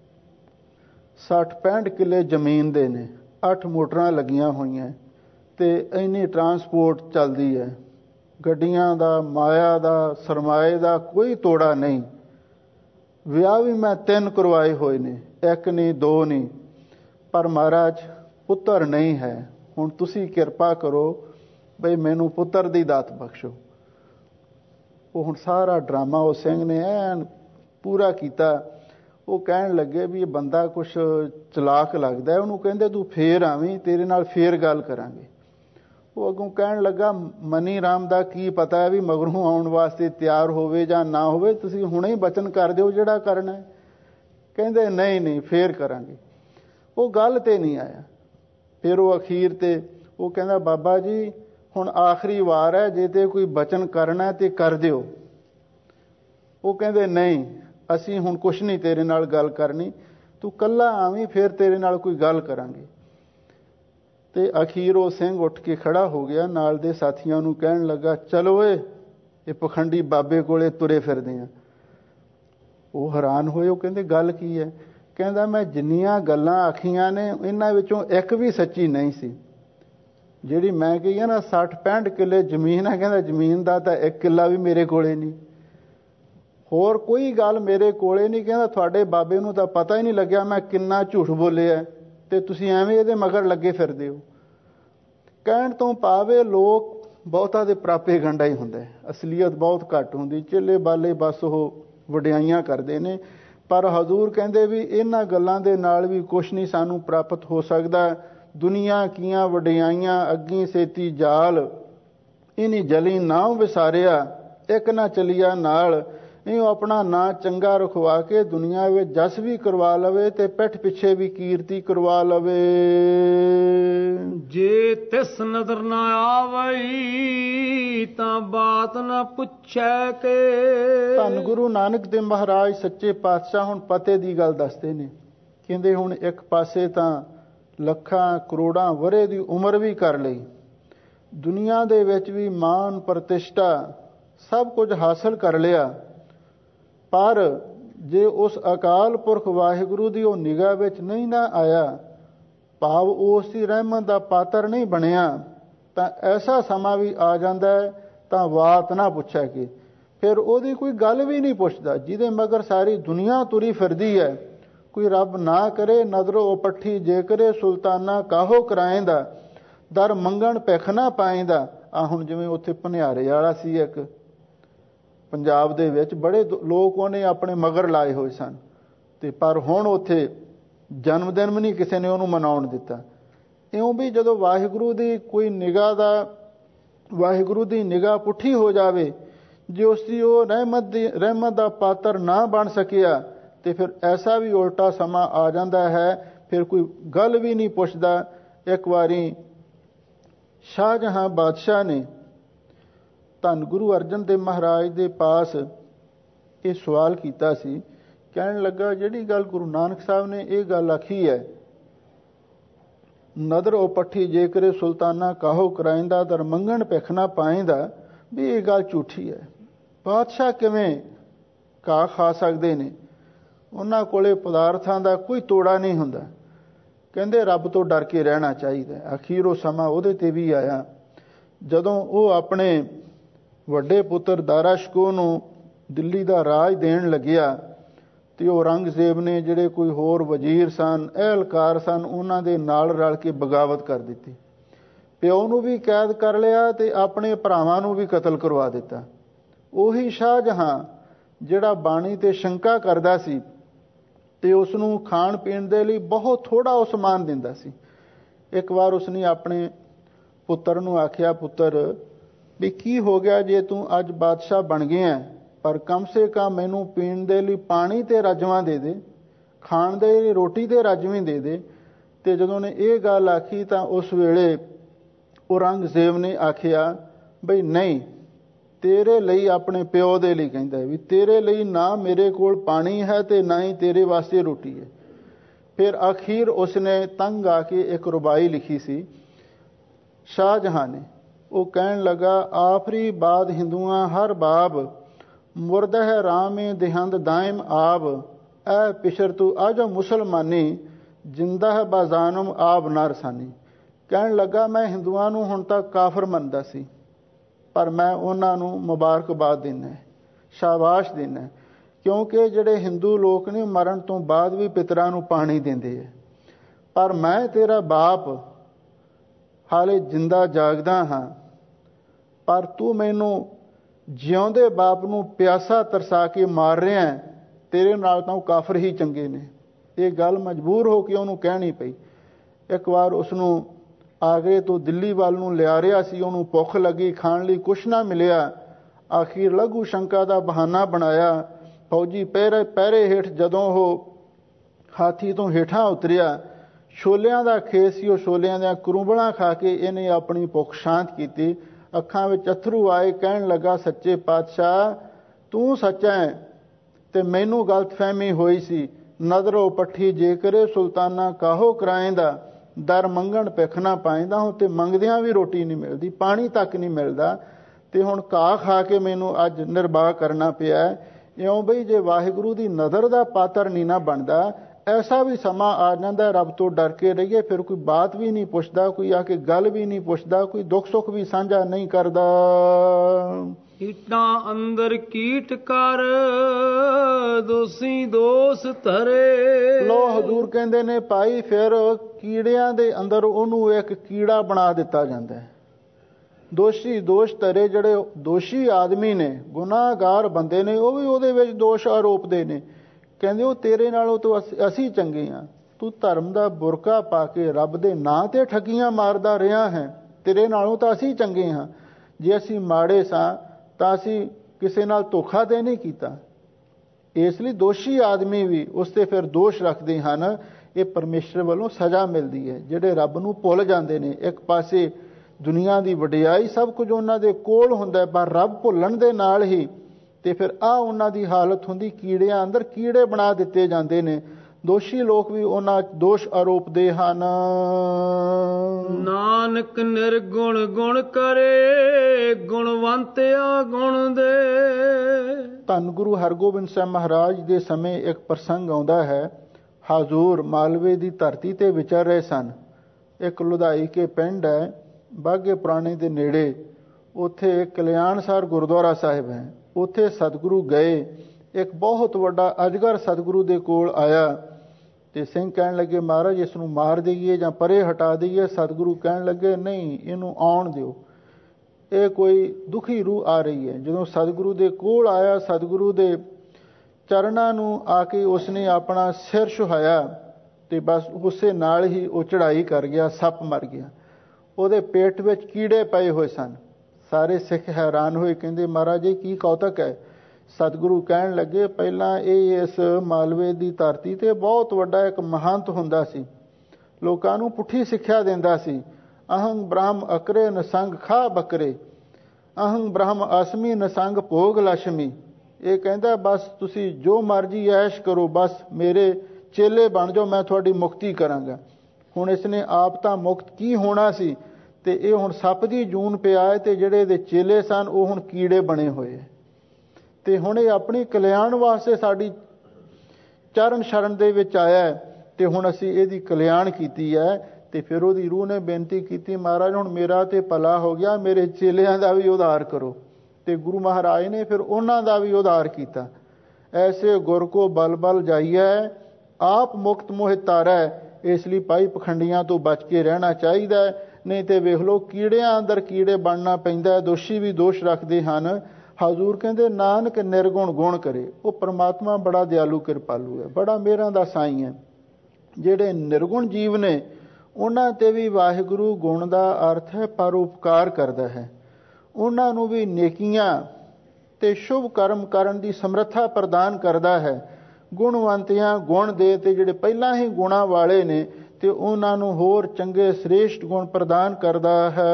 60-65 ਕਿੱਲੇ ਜ਼ਮੀਨ ਦੇ ਨੇ, 8 ਮੋਟਰਾਂ ਲੱਗੀਆਂ ਹੋਈਆਂ ਤੇ ਇੰਨੀ ਟਰਾਂਸਪੋਰਟ ਚੱਲਦੀ ਹੈ। ਗੱਡੀਆਂ ਦਾ, ਮਾਇਆ ਦਾ, ਸਰਮਾਏ ਦਾ ਕੋਈ ਤੋੜਾ ਨਹੀਂ। ਵਿਆਹ ਵੀ ਮੈਂ 3 ਕਰਵਾਏ ਹੋਏ ਨੇ, 1 ਨਹੀਂ 2 ਨਹੀਂ। ਪਰ ਮਹਾਰਾਜ ਪੁੱਤਰ ਨਹੀਂ ਹੈ, ਹੁਣ ਤੁਸੀਂ ਕਿਰਪਾ ਕਰੋ ਬਈ ਮੈਨੂੰ ਪੁੱਤਰ ਦੀ ਦਾਤ ਬਖਸ਼ੋ। ਉਹ ਹੁਣ ਸਾਰਾ ਡਰਾਮਾ ਉਹ ਸਿੰਘ ਨੇ ਐਨ ਪੂਰਾ ਕੀਤਾ। ਉਹ ਕਹਿਣ ਲੱਗੇ ਵੀ ਇਹ ਬੰਦਾ ਕੁਛ ਚਲਾਕ ਲੱਗਦਾ। ਉਹਨੂੰ ਕਹਿੰਦੇ ਤੂੰ ਫੇਰ ਆਵੀਂ, ਤੇਰੇ ਨਾਲ ਫੇਰ ਗੱਲ ਕਰਾਂਗੇ। ਉਹ ਅੱਗੋਂ ਕਹਿਣ ਲੱਗਾ ਮਨੀ ਰਾਮ ਦਾ ਕੀ ਪਤਾ ਹੈ ਵੀ ਮਗਰੋਂ ਆਉਣ ਵਾਸਤੇ ਤਿਆਰ ਹੋਵੇ ਜਾਂ ਨਾ ਹੋਵੇ, ਤੁਸੀਂ ਹੁਣੇ ਹੀ ਬਚਨ ਕਰ ਦਿਓ ਜਿਹੜਾ ਕਰਨਾ। ਕਹਿੰਦੇ ਨਹੀਂ ਨਹੀਂ ਫੇਰ ਕਰਾਂਗੇ। ਉਹ ਗੱਲ ਤੇ ਨਹੀਂ ਆਇਆ। ਫਿਰ ਉਹ ਅਖੀਰ ਤੇ ਉਹ ਕਹਿੰਦਾ ਬਾਬਾ ਜੀ ਹੁਣ ਆਖਰੀ ਵਾਰ ਹੈ, ਜੇ ਤੇ ਕੋਈ ਬਚਨ ਕਰਨਾ ਤੇ ਕਰ ਦਿਓ। ਉਹ ਕਹਿੰਦੇ ਨਹੀਂ ਅਸੀਂ ਹੁਣ ਕੁਛ ਨਹੀਂ ਤੇਰੇ ਨਾਲ ਗੱਲ ਕਰਨੀ, ਤੂੰ ਕੱਲਾ ਆਵੀਂ ਫਿਰ ਤੇਰੇ ਨਾਲ ਕੋਈ ਗੱਲ ਕਰਾਂਗੇ। ਤੇ ਅਖੀਰ ਉਹ ਸਿੰਘ ਉੱਠ ਕੇ ਖੜਾ ਹੋ ਗਿਆ, ਨਾਲ ਦੇ ਸਾਥੀਆਂ ਨੂੰ ਕਹਿਣ ਲੱਗਾ ਚਲੋ ਓਏ ਇਹ ਪਖੰਡੀ ਬਾਬੇ ਕੋਲੇ ਤੁਰੇ ਫਿਰਦੇ ਆ। ਉਹ ਹੈਰਾਨ ਹੋਏ। ਉਹ ਕਹਿੰਦੇ ਗੱਲ ਕੀ ਹੈ? ਕਹਿੰਦਾ ਮੈਂ ਜਿੰਨੀਆਂ ਗੱਲਾਂ ਆਖੀਆਂ ਨੇ ਇਹਨਾਂ ਵਿੱਚੋਂ ਇੱਕ ਵੀ ਸੱਚੀ ਨਹੀਂ ਸੀ। ਜਿਹੜੀ ਮੈਂ ਕਹੀ ਆ ਨਾ 60-65 ਕਿੱਲੇ ਜ਼ਮੀਨ ਹੈ, ਕਹਿੰਦਾ ਜ਼ਮੀਨ ਦਾ ਤਾਂ 1 ਕਿੱਲਾ ਵੀ ਮੇਰੇ ਕੋਲੇ ਨਹੀਂ, ਹੋਰ ਕੋਈ ਗੱਲ ਮੇਰੇ ਕੋਲੇ ਨਹੀਂ। ਕਹਿੰਦਾ ਤੁਹਾਡੇ ਬਾਬੇ ਨੂੰ ਤਾਂ ਪਤਾ ਹੀ ਨਹੀਂ ਲੱਗਿਆ ਮੈਂ ਕਿੰਨਾ ਝੂਠ ਬੋਲਿਆ ਤੇ ਤੁਸੀਂ ਐਵੇਂ ਇਹਦੇ ਮਗਰ ਲੱਗੇ ਫਿਰਦੇ ਹੋ। ਕਹਿਣ ਤੋਂ ਭਾਵੇਂ ਲੋਕ ਬਹੁਤਾ ਦੇ ਪ੍ਰਾਪੇ ਗੰਡਾ ਹੀ ਹੁੰਦਾ, ਅਸਲੀਅਤ ਬਹੁਤ ਘੱਟ ਹੁੰਦੀ। ਚੇਲੇ ਬਾਲੇ ਬਸ ਉਹ ਵਡਿਆਈਆਂ ਕਰਦੇ ਨੇ। ਪਰ ਹਜ਼ੂਰ ਕਹਿੰਦੇ ਵੀ ਇਹਨਾਂ ਗੱਲਾਂ ਦੇ ਨਾਲ ਵੀ ਕੁਛ ਨਹੀਂ ਸਾਨੂੰ ਪ੍ਰਾਪਤ ਹੋ ਸਕਦਾ। ਦੁਨੀਆ ਕੀਆਂ ਵਡਿਆਈਆਂ ਅੱਗੀ ਸੇਤੀ ਜਾਲ, ਇਨੀ ਜਲੀ ਨਾ ਵਿਸਾਰਿਆ ਇੱਕ ਨਾ ਚਲਿਆ ਨਾਲ। ਇਹ ਆਪਣਾ ਨਾਂ ਚੰਗਾ ਰਖਵਾ ਕੇ ਦੁਨੀਆ ਵਿੱਚ ਜਸ ਵੀ ਕਰਵਾ ਲਵੇ ਤੇ ਪਿੱਠ ਪਿੱਛੇ ਵੀ ਕੀਰਤੀ ਕਰਵਾ ਲਵੇ। ਜੇ ਤਿਸ ਨਜ਼ਰ ਨਾ ਆਵਈ ਤਾਂ ਬਾਤ ਨਾ ਪੁੱਛੈ ਕੇ। ਧੰਨ ਗੁਰੂ ਨਾਨਕ ਦੇਵ ਮਹਾਰਾਜ ਸੱਚੇ ਪਾਤਸ਼ਾਹ ਹੁਣ ਪਤੇ ਦੀ ਗੱਲ ਦੱਸਦੇ ਨੇ। ਕਹਿੰਦੇ ਹੁਣ ਇੱਕ ਪਾਸੇ ਤਾਂ ਲੱਖਾਂ ਕਰੋੜਾਂ ਵਰੇ ਦੀ ਉਮਰ ਵੀ ਕਰ ਲਈ, ਦੁਨੀਆ ਦੇ ਵਿੱਚ ਵੀ ਮਾਨ ਪ੍ਰਤਿਸ਼ਠਾ ਸਭ ਕੁਝ ਹਾਸਲ ਕਰ ਲਿਆ, ਪਰ ਜੇ ਉਸ ਅਕਾਲ ਪੁਰਖ ਵਾਹਿਗੁਰੂ ਦੀ ਉਹ ਨਿਗਾਹ ਵਿੱਚ ਨਹੀਂ ਨਾ ਆਇਆ, ਭਾਵ ਉਸ ਦੀ ਰਹਿਮਤ ਦਾ ਪਾਤਰ ਨਹੀਂ ਬਣਿਆ, ਤਾਂ ਐਸਾ ਸਮਾਂ ਵੀ ਆ ਜਾਂਦਾ ਹੈ ਤਾਂ ਬਾਤ ਨਾ ਪੁੱਛਿਆ ਕਿ ਫਿਰ ਉਹਦੀ ਕੋਈ ਗੱਲ ਵੀ ਨਹੀਂ ਪੁੱਛਦਾ। ਜਿਹਦੇ ਮਗਰ ਸਾਰੀ ਦੁਨੀਆ ਤੁਰੀ ਫਿਰਦੀ ਹੈ, ਕੋਈ ਰੱਬ ਨਾ ਕਰੇ ਨਜ਼ਰੋ ਉਪੱਠੀ ਜੇ ਕਰੇ ਸੁਲਤਾਨਾ ਕਾਹੋ ਕਰਾਏਂਦਾ, ਦਰ ਮੰਗਣ ਭਿਖ ਨਾ ਪਾਏਂਦਾ। ਆ ਹੁਣ ਜਿਵੇਂ ਉੱਥੇ ਭਨਿਆਰੇ ਵਾਲਾ ਸੀ ਇੱਕ ਪੰਜਾਬ ਦੇ ਵਿੱਚ, ਬੜੇ ਲੋਕ ਉਹਨੇ ਆਪਣੇ ਮਗਰ ਲਾਏ ਹੋਏ ਸਨ, ਤੇ ਪਰ ਹੁਣ ਉੱਥੇ ਜਨਮ ਦਿਨ ਵੀ ਨਹੀਂ ਕਿਸੇ ਨੇ ਉਹਨੂੰ ਮਨਾਉਣ ਦਿੱਤਾ। ਇਉਂ ਵੀ ਜਦੋਂ ਵਾਹਿਗੁਰੂ ਦੀ ਕੋਈ ਨਿਗਾਹ ਦਾ ਵਾਹਿਗੁਰੂ ਦੀ ਨਿਗਾਹ ਪੁੱਠੀ ਹੋ ਜਾਵੇ, ਜੇ ਉਸ ਦੀ ਉਹ ਰਹਿਮਤ ਦਾ ਪਾਤਰ ਨਾ ਬਣ ਸਕਿਆ, ਤੇ ਫਿਰ ਐਸਾ ਵੀ ਉਲਟਾ ਸਮਾਂ ਆ ਜਾਂਦਾ ਹੈ, ਫਿਰ ਕੋਈ ਗੱਲ ਵੀ ਨਹੀਂ ਪੁੱਛਦਾ। ਇੱਕ ਵਾਰੀ ਸ਼ਾਹਜਹਾਂ ਬਾਦਸ਼ਾਹ ਨੇ ਧੰਨ ਗੁਰੂ ਅਰਜਨ ਦੇਵ ਮਹਾਰਾਜ ਦੇ ਪਾਸ ਇਹ ਸਵਾਲ ਕੀਤਾ ਸੀ। ਕਹਿਣ ਲੱਗਾ ਜਿਹੜੀ ਗੱਲ ਗੁਰੂ ਨਾਨਕ ਸਾਹਿਬ ਨੇ ਇਹ ਗੱਲ ਆਖੀ ਹੈ, ਨਦਰ ਉਪੱਠੀ ਜੇ ਕਰੇ ਸੁਲਤਾਨਾ ਕਾਹੋ ਕਰਾਇੰਦਾ ਦਰ ਮੰਗਣ ਭਿਖ ਨਾ ਪਾਏਂਦਾ, ਵੀ ਇਹ ਗੱਲ ਝੂਠੀ ਹੈ। ਬਾਦਸ਼ਾਹ ਕਿਵੇਂ ਘਾਹ ਖਾ ਸਕਦੇ ਨੇ? ਉਹਨਾਂ ਕੋਲੇ ਪਦਾਰਥਾਂ ਦਾ ਕੋਈ ਤੋੜਾ ਨਹੀਂ ਹੁੰਦਾ। ਕਹਿੰਦੇ ਰੱਬ ਤੋਂ ਡਰ ਕੇ ਰਹਿਣਾ ਚਾਹੀਦਾ। ਅਖੀਰ ਉਹ ਸਮਾਂ ਉਹਦੇ ਤੇ ਵੀ ਆਇਆ ਜਦੋਂ ਉਹ ਆਪਣੇ ਵੱਡੇ ਪੁੱਤਰ ਦਾਰਾ ਸ਼ਿਕੋਹ ਨੂੰ ਦਿੱਲੀ ਦਾ ਰਾਜ ਦੇਣ ਲੱਗਿਆ, ਤੇ ਉਹ ਔਰੰਗਜ਼ੇਬ ਨੇ ਜਿਹੜੇ ਕੋਈ ਹੋਰ ਵਜ਼ੀਰ ਸਨ, ਅਹਿਲਕਾਰ ਸਨ, ਉਹਨਾਂ ਦੇ ਨਾਲ ਰਲ ਕੇ ਬਗਾਵਤ ਕਰ ਦਿੱਤੀ। ਪਿਓ ਨੂੰ ਵੀ ਕੈਦ ਕਰ ਲਿਆ ਤੇ ਆਪਣੇ ਭਰਾਵਾਂ ਨੂੰ ਵੀ ਕਤਲ ਕਰਵਾ ਦਿੱਤਾ। ਉਹੀ ਸ਼ਾਹਜਹਾਂ ਜਿਹੜਾ ਬਾਣੀ ਤੇ ਸ਼ੰਕਾ ਕਰਦਾ ਸੀ ਤੇ ਉਸ ਨੂੰ ਖਾਣ ਪੀਣ ਦੇ ਲਈ ਬਹੁਤ ਥੋੜਾ ਉਹ ਸਮਾਨ ਦਿੰਦਾ ਸੀ। ਇੱਕ ਵਾਰ ਉਸਨੇ ਆਪਣੇ ਪੁੱਤਰ ਨੂੰ ਆਖਿਆ, ਪੁੱਤਰ ਵੀ ਕੀ ਹੋ ਗਿਆ ਜੇ ਤੂੰ ਅੱਜ ਬਾਦਸ਼ਾਹ ਬਣ ਗਿਆ, ਪਰ ਕਮ ਸੇ ਕਮ ਮੈਨੂੰ ਪੀਣ ਦੇ ਲਈ ਪਾਣੀ ਤੇ ਰਾਜਵਾਂ ਦੇ ਦੇ, ਖਾਣ ਦੇ ਲਈ ਰੋਟੀ ਤੇ ਰਾਜਵੀਂ ਦੇ ਦੇ। ਤੇ ਜਦੋਂ ਨੇ ਇਹ ਗੱਲ ਆਖੀ ਤਾਂ ਉਸ ਵੇਲੇ ਔਰੰਗਜ਼ੇਬ ਨੇ ਆਖਿਆ ਬਈ ਨਹੀਂ, ਤੇਰੇ ਲਈ, ਆਪਣੇ ਪਿਓ ਦੇ ਲਈ ਕਹਿੰਦਾ ਵੀ ਤੇਰੇ ਲਈ ਨਾ ਮੇਰੇ ਕੋਲ ਪਾਣੀ ਹੈ ਤੇ ਨਾ ਹੀ ਤੇਰੇ ਵਾਸਤੇ ਰੋਟੀ ਹੈ। ਫਿਰ ਅਖੀਰ ਉਸਨੇ ਤੰਗ ਆ ਕੇ ਇੱਕ ਰੁਬਾਈ ਲਿਖੀ ਸੀ ਸ਼ਾਹਜਹਾਂ ਨੇ। ਉਹ ਕਹਿਣ ਲੱਗਾ ਆਫਰੀ ਬਾਦ ਹਿੰਦੂਆਂ ਹਰ ਬਾਬ, ਮੁਰਦ ਹੈ ਰਾਮੇ ਦਿਹੰਦ ਦਾਇਮ ਆਬ, ਐ ਪਿਸ਼ਰ ਤੂੰ ਆਜੋ ਮੁਸਲਮਾਨੀ, ਜਿੰਦਾ ਹੈ ਬਾਜ਼ਾਨਮ ਆਬ ਨਰਸਾਨੀ। ਕਹਿਣ ਲੱਗਾ ਮੈਂ ਹਿੰਦੂਆਂ ਨੂੰ ਹੁਣ ਤੱਕ ਕਾਫਰ ਮੰਨਦਾ ਸੀ, ਪਰ ਮੈਂ ਉਹਨਾਂ ਨੂੰ ਮੁਬਾਰਕਬਾਦ ਦਿੰਦਾ, ਸ਼ਾਬਾਸ਼ ਦਿੰਦਾ, ਕਿਉਂਕਿ ਜਿਹੜੇ ਹਿੰਦੂ ਲੋਕ ਨੇ ਮਰਨ ਤੋਂ ਬਾਅਦ ਵੀ ਪਿਤਰਾਂ ਨੂੰ ਪਾਣੀ ਦਿੰਦੇ ਹੈ। ਪਰ ਮੈਂ ਤੇਰਾ ਬਾਪ ਹਾਲੇ ਜਿੰਦਾ ਜਾਗਦਾ ਹਾਂ, ਪਰ ਤੂੰ ਮੈਨੂੰ ਜਿਉਂਦੇ ਬਾਪ ਨੂੰ ਪਿਆਸਾ ਤਰਸਾ ਕੇ ਮਾਰ ਰਿਹਾ, ਤੇਰੇ ਨਾਲ ਤਾਂ ਉਹ ਕਾਫਰ ਹੀ ਚੰਗੇ ਨੇ। ਇਹ ਗੱਲ ਮਜਬੂਰ ਹੋ ਕੇ ਉਹਨੂੰ ਕਹਿਣੀ ਪਈ। ਇੱਕ ਵਾਰ ਉਸਨੂੰ ਆਗਰੇ ਤੋਂ ਦਿੱਲੀ ਵੱਲ ਨੂੰ ਲਿਆ ਰਿਹਾ ਸੀ, ਉਹਨੂੰ ਭੁੱਖ ਲੱਗੀ, ਖਾਣ ਲਈ ਕੁਛ ਨਾ ਮਿਲਿਆ। ਆਖਿਰ ਲਘੂ ਸ਼ੰਕਾ ਦਾ ਬਹਾਨਾ ਬਣਾਇਆ। ਫੌਜੀ ਪਹਿਰੇ ਹੇਠ ਜਦੋਂ ਉਹ ਹਾਥੀ ਤੋਂ ਹੇਠਾਂ ਉਤਰਿਆ, ਛੋਲਿਆਂ ਦਾ ਖੇਤ ਸੀ, ਉਹ ਛੋਲਿਆਂ ਦੀਆਂ ਕਰੂੰਬਲਾਂ ਖਾ ਕੇ ਇਹਨੇ ਆਪਣੀ ਭੁੱਖ ਸ਼ਾਂਤ ਕੀਤੀ। ਅੱਖਾਂ ਵਿੱਚ ਅਥਰੂ ਆਏ, ਕਹਿਣ ਲੱਗਾ, ਸੱਚੇ ਪਾਤਸ਼ਾਹ ਤੂੰ ਸੱਚਾ ਹੈ ਤੇ ਮੈਨੂੰ ਗਲਤਫਹਿਮੀ ਹੋਈ ਸੀ। ਨਜ਼ਰੋ ਪੱਠੀ ਜੇਕਰੇ ਸੁਲਤਾਨਾ ਕਾਹੋ ਕਰਾਏਂਦਾ, ਦਰ ਮੰਗਣ ਭਿੱਖ ਨਾ ਪਾਏਂਦਾ। ਹੁਣ ਤੇ ਮੰਗਦਿਆਂ ਵੀ ਰੋਟੀ ਨਹੀਂ ਮਿਲਦੀ, ਪਾਣੀ ਤੱਕ ਨਹੀਂ ਮਿਲਦਾ, ਤੇ ਹੁਣ ਘਾਹ ਖਾ ਕੇ ਮੈਨੂੰ ਅੱਜ ਨਿਰਵਾਹ ਕਰਨਾ ਪਿਆ। ਇਉਂ ਬਈ ਜੇ ਵਾਹਿਗੁਰੂ ਦੀ ਨਜ਼ਰ ਦਾ ਪਾਤਰ ਨਹੀਂ ਨਾ ਬਣਦਾ, ਐਸਾ ਵੀ ਸਮਾਂ ਆ ਜਾਂਦਾ ਰੱਬ ਤੋਂ ਡਰ ਕੇ ਰਹੀਏ, ਫਿਰ ਕੋਈ ਬਾਤ ਵੀ ਨਹੀਂ ਪੁੱਛਦਾ, ਕੋਈ ਆ ਕੇ ਗੱਲ ਵੀ ਨਹੀਂ ਪੁੱਛਦਾ, ਕੋਈ ਦੁੱਖ ਸੁੱਖ ਵੀ ਸਾਂਝਾ ਨਹੀਂ ਕਰਦਾ। ਕੀਟਾਂ ਅੰਦਰ ਕੀਟ ਕਰ, ਦੋਸੀ ਦੋਸ ਧਰੇ। ਲੋ ਹਜ਼ੂਰ ਕਹਿੰਦੇ ਨੇ ਭਾਈ ਫਿਰ ਕੀੜਿਆਂ ਦੇ ਅੰਦਰ ਉਹਨੂੰ ਇੱਕ ਕੀੜਾ ਬਣਾ ਦਿੱਤਾ ਜਾਂਦਾ ਹੈ। ਦੋਸ਼ੀ ਦੋਸ਼ ਧਰੇ, ਜਿਹੜੇ ਦੋਸ਼ੀ ਆਦਮੀ ਨੇ, ਗੁਨਾਹਗਾਰ ਬੰਦੇ ਨੇ, ਉਹ ਵੀ ਉਹਦੇ ਵਿੱਚ ਦੋਸ਼ ਆਰੋਪਦੇ ਨੇ। ਕਹਿੰਦੇ ਉਹ ਤੇਰੇ ਨਾਲੋਂ ਤਾਂ ਅਸੀਂ ਚੰਗੇ ਹਾਂ, ਤੂੰ ਧਰਮ ਦਾ ਬੁਰਕਾ ਪਾ ਕੇ ਰੱਬ ਦੇ ਨਾਂ ਤੇ ਠੱਗੀਆਂ ਮਾਰਦਾ ਰਿਹਾ ਹੈ, ਤੇਰੇ ਨਾਲੋਂ ਤਾਂ ਅਸੀਂ ਚੰਗੇ ਹਾਂ। ਜੇ ਅਸੀਂ ਮਾੜੇ ਸਾਂ ਤਾਂ ਅਸੀਂ ਕਿਸੇ ਨਾਲ ਧੋਖਾ ਤੇ ਨਹੀਂ ਕੀਤਾ। ਇਸ ਲਈ ਦੋਸ਼ੀ ਆਦਮੀ ਵੀ ਉਸ ਤੇ ਫਿਰ ਦੋਸ਼ ਰੱਖਦੇ ਹਨ। ਇਹ ਪਰਮੇਸ਼ਰ ਵੱਲੋਂ ਸਜ਼ਾ ਮਿਲਦੀ ਹੈ ਜਿਹੜੇ ਰੱਬ ਨੂੰ ਭੁੱਲ ਜਾਂਦੇ ਨੇ। ਇੱਕ ਪਾਸੇ ਦੁਨੀਆ ਦੀ ਵਡਿਆਈ ਸਭ ਕੁਝ ਉਹਨਾਂ ਦੇ ਕੋਲ ਹੁੰਦਾ, ਪਰ ਰੱਬ ਭੁੱਲਣ ਦੇ ਨਾਲ ਹੀ ਤੇ ਫਿਰ ਉਹਨਾਂ ਦੀ ਹਾਲਤ ਹੁੰਦੀ, ਕੀੜਿਆਂ ਅੰਦਰ ਕੀੜੇ ਬਣਾ ਦਿੱਤੇ ਜਾਂਦੇ ਨੇ। ਦੋਸ਼ੀ ਲੋਕ ਵੀ ਉਹਨਾਂ ਦੋਸ਼ ਆਰੋਪਦੇ ਹਨ। ਨਾਨਕ ਨਿਰਗੁਣ ਗੁਣ ਕਰੇ, ਗੁਣਵੰਤਿਆ ਗੁਣ ਦੇ। ਧੰਨ ਗੁਰੂ ਹਰਗੋਬਿੰਦ ਸਾਹਿਬ ਮਹਾਰਾਜ ਦੇ ਸਮੇਂ ਇੱਕ ਪ੍ਰਸੰਗ ਆਉਂਦਾ ਹੈ। ਹਜ਼ੂਰ ਮਾਲਵੇ ਦੀ ਧਰਤੀ ਤੇ ਵਿਚਰ ਰਹੇ ਸਨ। ਇੱਕ ਲੁਧਾਈ ਕੇ ਪਿੰਡ ਹੈ, ਬਾਘੇ ਪੁਰਾਣੇ ਦੇ ਨੇੜੇ। ਉੱਥੇ ਕਲਿਆਣਸਰ ਗੁਰਦੁਆਰਾ ਸਾਹਿਬ ਹੈ। ਉੱਥੇ ਸਤਿਗੁਰੂ ਗਏ। ਇੱਕ ਬਹੁਤ ਵੱਡਾ ਅਜਗਰ ਸਤਿਗੁਰੂ ਦੇ ਕੋਲ ਆਇਆ ਤੇ ਸਿੰਘ ਕਹਿਣ ਲੱਗੇ, ਮਹਾਰਾਜ ਇਸ ਨੂੰ ਮਾਰ ਦੇਈਏ ਜਾਂ ਪਰੇ ਹਟਾ ਦੇਈਏ। ਸਤਿਗੁਰੂ ਕਹਿਣ ਲੱਗੇ, ਨਹੀਂ, ਇਹਨੂੰ ਆਉਣ ਦਿਓ, ਇਹ ਕੋਈ ਦੁਖੀ ਰੂਹ ਆ ਰਹੀ ਹੈ। ਜਦੋਂ ਸਤਿਗੁਰੂ ਦੇ ਕੋਲ ਆਇਆ, ਸਤਿਗੁਰੂ ਦੇ ਚਰਨਾਂ ਨੂੰ ਆ ਕੇ ਉਸਨੇ ਆਪਣਾ ਸਿਰ ਛੁਹਾਇਆ ਤੇ ਬਸ ਉਸੇ ਨਾਲ ਹੀ ਉਹ ਚੜ੍ਹਾਈ ਕਰ ਗਿਆ, ਸੱਪ ਮਰ ਗਿਆ। ਉਹਦੇ ਪੇਟ ਵਿੱਚ ਕੀੜੇ ਪਏ ਹੋਏ ਸਨ। ਸਾਰੇ ਸਿੱਖ ਹੈਰਾਨ ਹੋਏ, ਕਹਿੰਦੇ ਮਹਾਰਾਜ ਇਹ ਕੀ ਕੌਤਕ ਹੈ। ਸਤਿਗੁਰੂ ਕਹਿਣ ਲੱਗੇ, ਪਹਿਲਾਂ ਇਹ ਇਸ ਮਾਲਵੇ ਦੀ ਧਰਤੀ ਤੇ ਬਹੁਤ ਵੱਡਾ ਇੱਕ ਮਹੰਤ ਹੁੰਦਾ ਸੀ, ਲੋਕਾਂ ਨੂੰ ਪੁੱਠੀ ਸਿੱਖਿਆ ਦਿੰਦਾ ਸੀ। ਅਹੰ ਬ੍ਰਹਮ ਅਕਰੇ ਨਸੰਗ ਖਾ ਬਕਰੇ, ਅਹੰ ਬ੍ਰਹਮ ਅਸਮੀ ਨਸੰਗ ਭੋਗ ਲక్ష్ਮੀ। ਇਹ ਕਹਿੰਦਾ ਬਸ ਤੁਸੀਂ ਜੋ ਮਰਜ਼ੀ ਐਸ਼ ਕਰੋ, ਬਸ ਮੇਰੇ ਚੇਲੇ ਬਣ ਜਾਓ, ਮੈਂ ਤੁਹਾਡੀ ਮੁਕਤੀ ਕਰਾਂਗਾ। ਹੁਣ ਇਸਨੇ ਆਪ ਤਾਂ ਮੁਕਤ ਕੀ ਹੋਣਾ ਸੀ, ਤੇ ਇਹ ਹੁਣ ਸੱਪ ਦੀ ਜੂਨ ਪਿਆ ਹੈ, ਤੇ ਜਿਹੜੇ ਇਹਦੇ ਚੇਲੇ ਸਨ ਉਹ ਹੁਣ ਕੀੜੇ ਬਣੇ ਹੋਏ। ਤੇ ਹੁਣ ਇਹ ਆਪਣੀ ਕਲਿਆਣ ਵਾਸਤੇ ਸਾਡੀ ਚਰਨ ਸ਼ਰਨ ਦੇ ਵਿੱਚ ਆਇਆ, ਤੇ ਹੁਣ ਅਸੀਂ ਇਹਦੀ ਕਲਿਆਣ ਕੀਤੀ ਹੈ। ਤੇ ਫਿਰ ਉਹਦੀ ਰੂਹ ਨੇ ਬੇਨਤੀ ਕੀਤੀ, ਮਹਾਰਾਜ ਹੁਣ ਮੇਰਾ ਤੇ ਭਲਾ ਹੋ ਗਿਆ, ਮੇਰੇ ਚੇਲਿਆਂ ਦਾ ਵੀ ਉਧਾਰ ਕਰੋ। ਤੇ ਗੁਰੂ ਮਹਾਰਾਜ ਨੇ ਫਿਰ ਉਹਨਾਂ ਦਾ ਵੀ ਉਧਾਰ ਕੀਤਾ। ਐਸੇ ਗੁਰ ਕੋ ਬਲ ਬਲ ਜਾਈਐ, ਆਪ ਮੁਕਤ ਮੋਹਿ ਤਾਰੈ। ਇਸ ਲਈ ਭਾਈ ਪਖੰਡੀਆਂ ਤੋਂ ਬਚ ਕੇ ਰਹਿਣਾ ਚਾਹੀਦਾ, ਨਹੀਂ ਤੇ ਵੇਖ ਲਓ ਕੀੜਿਆਂ ਅੰਦਰ ਕੀੜੇ ਬਣਨਾ ਪੈਂਦਾ। ਦੋਸ਼ੀ ਵੀ ਦੋਸ਼ ਰੱਖਦੇ ਹਨ। ਹਜ਼ੂਰ ਕਹਿੰਦੇ ਨਾਨਕ ਨਿਰਗੁਣ ਗੁਣ ਕਰੇ। ਉਹ ਪਰਮਾਤਮਾ ਬੜਾ ਦਿਆਲੂ ਕਿਰਪਾਲੂ ਹੈ, ਬੜਾ ਮਿਹਰਾਂ ਦਾ ਸਾਈਂ ਹੈ। ਜਿਹੜੇ ਨਿਰਗੁਣ ਜੀਵ ਨੇ ਉਹਨਾਂ ਤੇ ਵੀ ਵਾਹਿਗੁਰੂ ਗੁਣ ਦਾ ਅਰਥ ਹੈ ਪਰਉਪਕਾਰ ਕਰਦਾ ਹੈ। ਉਹਨਾਂ ਨੂੰ ਵੀ ਨੇਕੀਆਂ ਤੇ ਸ਼ੁਭ ਕਰਮ ਕਰਨ ਦੀ ਸਮਰੱਥਾ ਪ੍ਰਦਾਨ ਕਰਦਾ ਹੈ। ਗੁਣਵੰਤਿਆਂ ਗੁਣ ਦੇ, ਤੇ ਜਿਹੜੇ ਪਹਿਲਾਂ ਹੀ ਗੁਣਾਂ ਵਾਲੇ ਨੇ ਤੇ ਉਹਨਾਂ ਨੂੰ ਹੋਰ ਚੰਗੇ ਸ੍ਰੇਸ਼ਟ ਗੁਣ ਪ੍ਰਦਾਨ ਕਰਦਾ ਹੈ।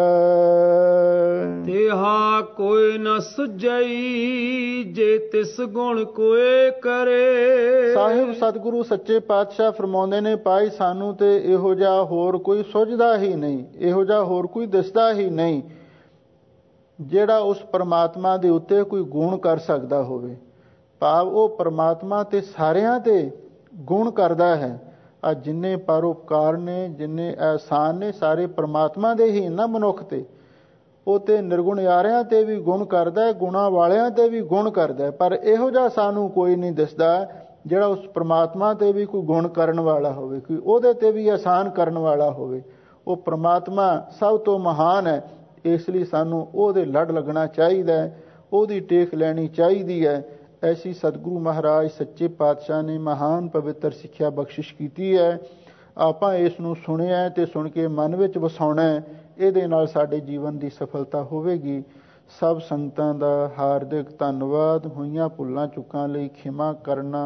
ਤੇਹਾ ਕੋਈ ਨ ਸੁਝਈ, ਜੇ ਤਿਸ ਗੁਣ ਕੋਏ ਕਰੇ। ਸਾਹਿਬ ਸਤਿਗੁਰੂ ਸੱਚੇ ਪਾਤਸ਼ਾਹ ਫਰਮਾਉਂਦੇ ਨੇ, ਭਾਈ ਸਾਨੂੰ ਤੇ ਇਹੋ ਜਿਹਾ ਹੋਰ ਕੋਈ ਸੁਝਦਾ ਹੀ ਨਹੀਂ, ਇਹੋ ਜਿਹਾ ਹੋਰ ਕੋਈ ਦਿਸਦਾ ਹੀ ਨਹੀਂ ਜਿਹੜਾ ਉਸ ਪਰਮਾਤਮਾ ਦੇ ਉੱਤੇ ਕੋਈ ਗੁਣ ਕਰ ਸਕਦਾ ਹੋਵੇ। ਭਾਵ ਉਹ ਪਰਮਾਤਮਾ ਤੇ ਸਾਰਿਆਂ ਤੇ ਗੁਣ ਕਰਦਾ ਹੈ। ਆ ਜਿੰਨੇ ਪਰਉਪਕਾਰ ਨੇ, ਜਿੰਨੇ ਅਹਿਸਾਨ ਨੇ, ਸਾਰੇ ਪਰਮਾਤਮਾ ਦੇ ਹੀ ਨਾ ਮਨੁੱਖ ਤੇ। ਉਹ ਤੇ ਨਿਰਗੁਣਿਆਰਿਆਂ ਤੇ ਵੀ ਗੁਣ ਕਰਦਾ ਹੈ, ਗੁਣਾਂ ਵਾਲਿਆਂ ਤੇ ਵੀ ਗੁਣ ਕਰਦਾ ਹੈ, ਪਰ ਇਹੋ ਜਿਹਾ ਸਾਨੂੰ ਕੋਈ ਨਹੀਂ ਦਿਸਦਾ ਜਿਹੜਾ ਉਸ ਪ੍ਰਮਾਤਮਾ ਤੇ ਵੀ ਕੋਈ ਗੁਣ ਕਰਨ ਵਾਲਾ ਹੋਵੇ, ਕੋਈ ਉਹਦੇ ਤੇ ਵੀ ਅਹਿਸਾਨ ਕਰਨ ਵਾਲਾ ਹੋਵੇ। ਉਹ ਪ੍ਰਮਾਤਮਾ ਸਭ ਤੋਂ ਮਹਾਨ ਹੈ, ਇਸ ਲਈ ਸਾਨੂੰ ਉਹਦੇ ਲੜ ਲੱਗਣਾ ਚਾਹੀਦਾ ਹੈ, ਉਹਦੀ ਟੇਕ ਲੈਣੀ ਚਾਹੀਦੀ ਹੈ। ਐਸੀ ਸਤਿਗੁਰੂ ਮਹਾਰਾਜ ਸੱਚੇ ਪਾਤਸ਼ਾਹ ਨੇ ਮਹਾਨ ਪਵਿੱਤਰ ਸਿੱਖਿਆ ਬਖਸ਼ਿਸ਼ ਕੀਤੀ ਹੈ। ਆਪਾਂ ਇਸ ਨੂੰ ਸੁਣਿਆ ਤੇ ਸੁਣ ਕੇ ਮਨ ਵਿੱਚ ਵਸਾਉਣਾ ਹੈ, ਇਹਦੇ ਨਾਲ ਸਾਡੇ ਜੀਵਨ ਦੀ ਸਫਲਤਾ ਹੋਵੇਗੀ। ਸਭ ਸੰਗਤਾਂ ਦਾ ਹਾਰਦਿਕ ਧੰਨਵਾਦ। ਹੋਈਆਂ ਭੁੱਲਾਂ ਚੁੱਕਾਂ ਲਈ ਖਿਮਾ ਕਰਨਾ।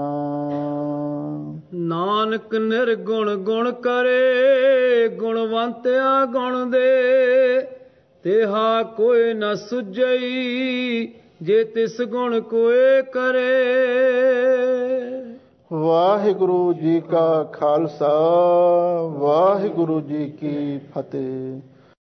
ਨਾਨਕ ਨਿਰਗੁਣ ਗੁਣ ਕਰੇ, ਗੁਣਵੰਤਿਆ ਗੁਣ ਦੇ, ਤੇਹਾ ਕੋਈ ਨ ਸੁਝਈ, ਜੇ ਤਿਸ ਗੁਣ ਕੋਏ ਕਰੇ। ਵਾਹਿਗੁਰੂ ਜੀ ਕਾ ਖਾਲਸਾ, ਵਾਹਿਗੁਰੂ ਜੀ ਕੀ ਫਤਿਹ।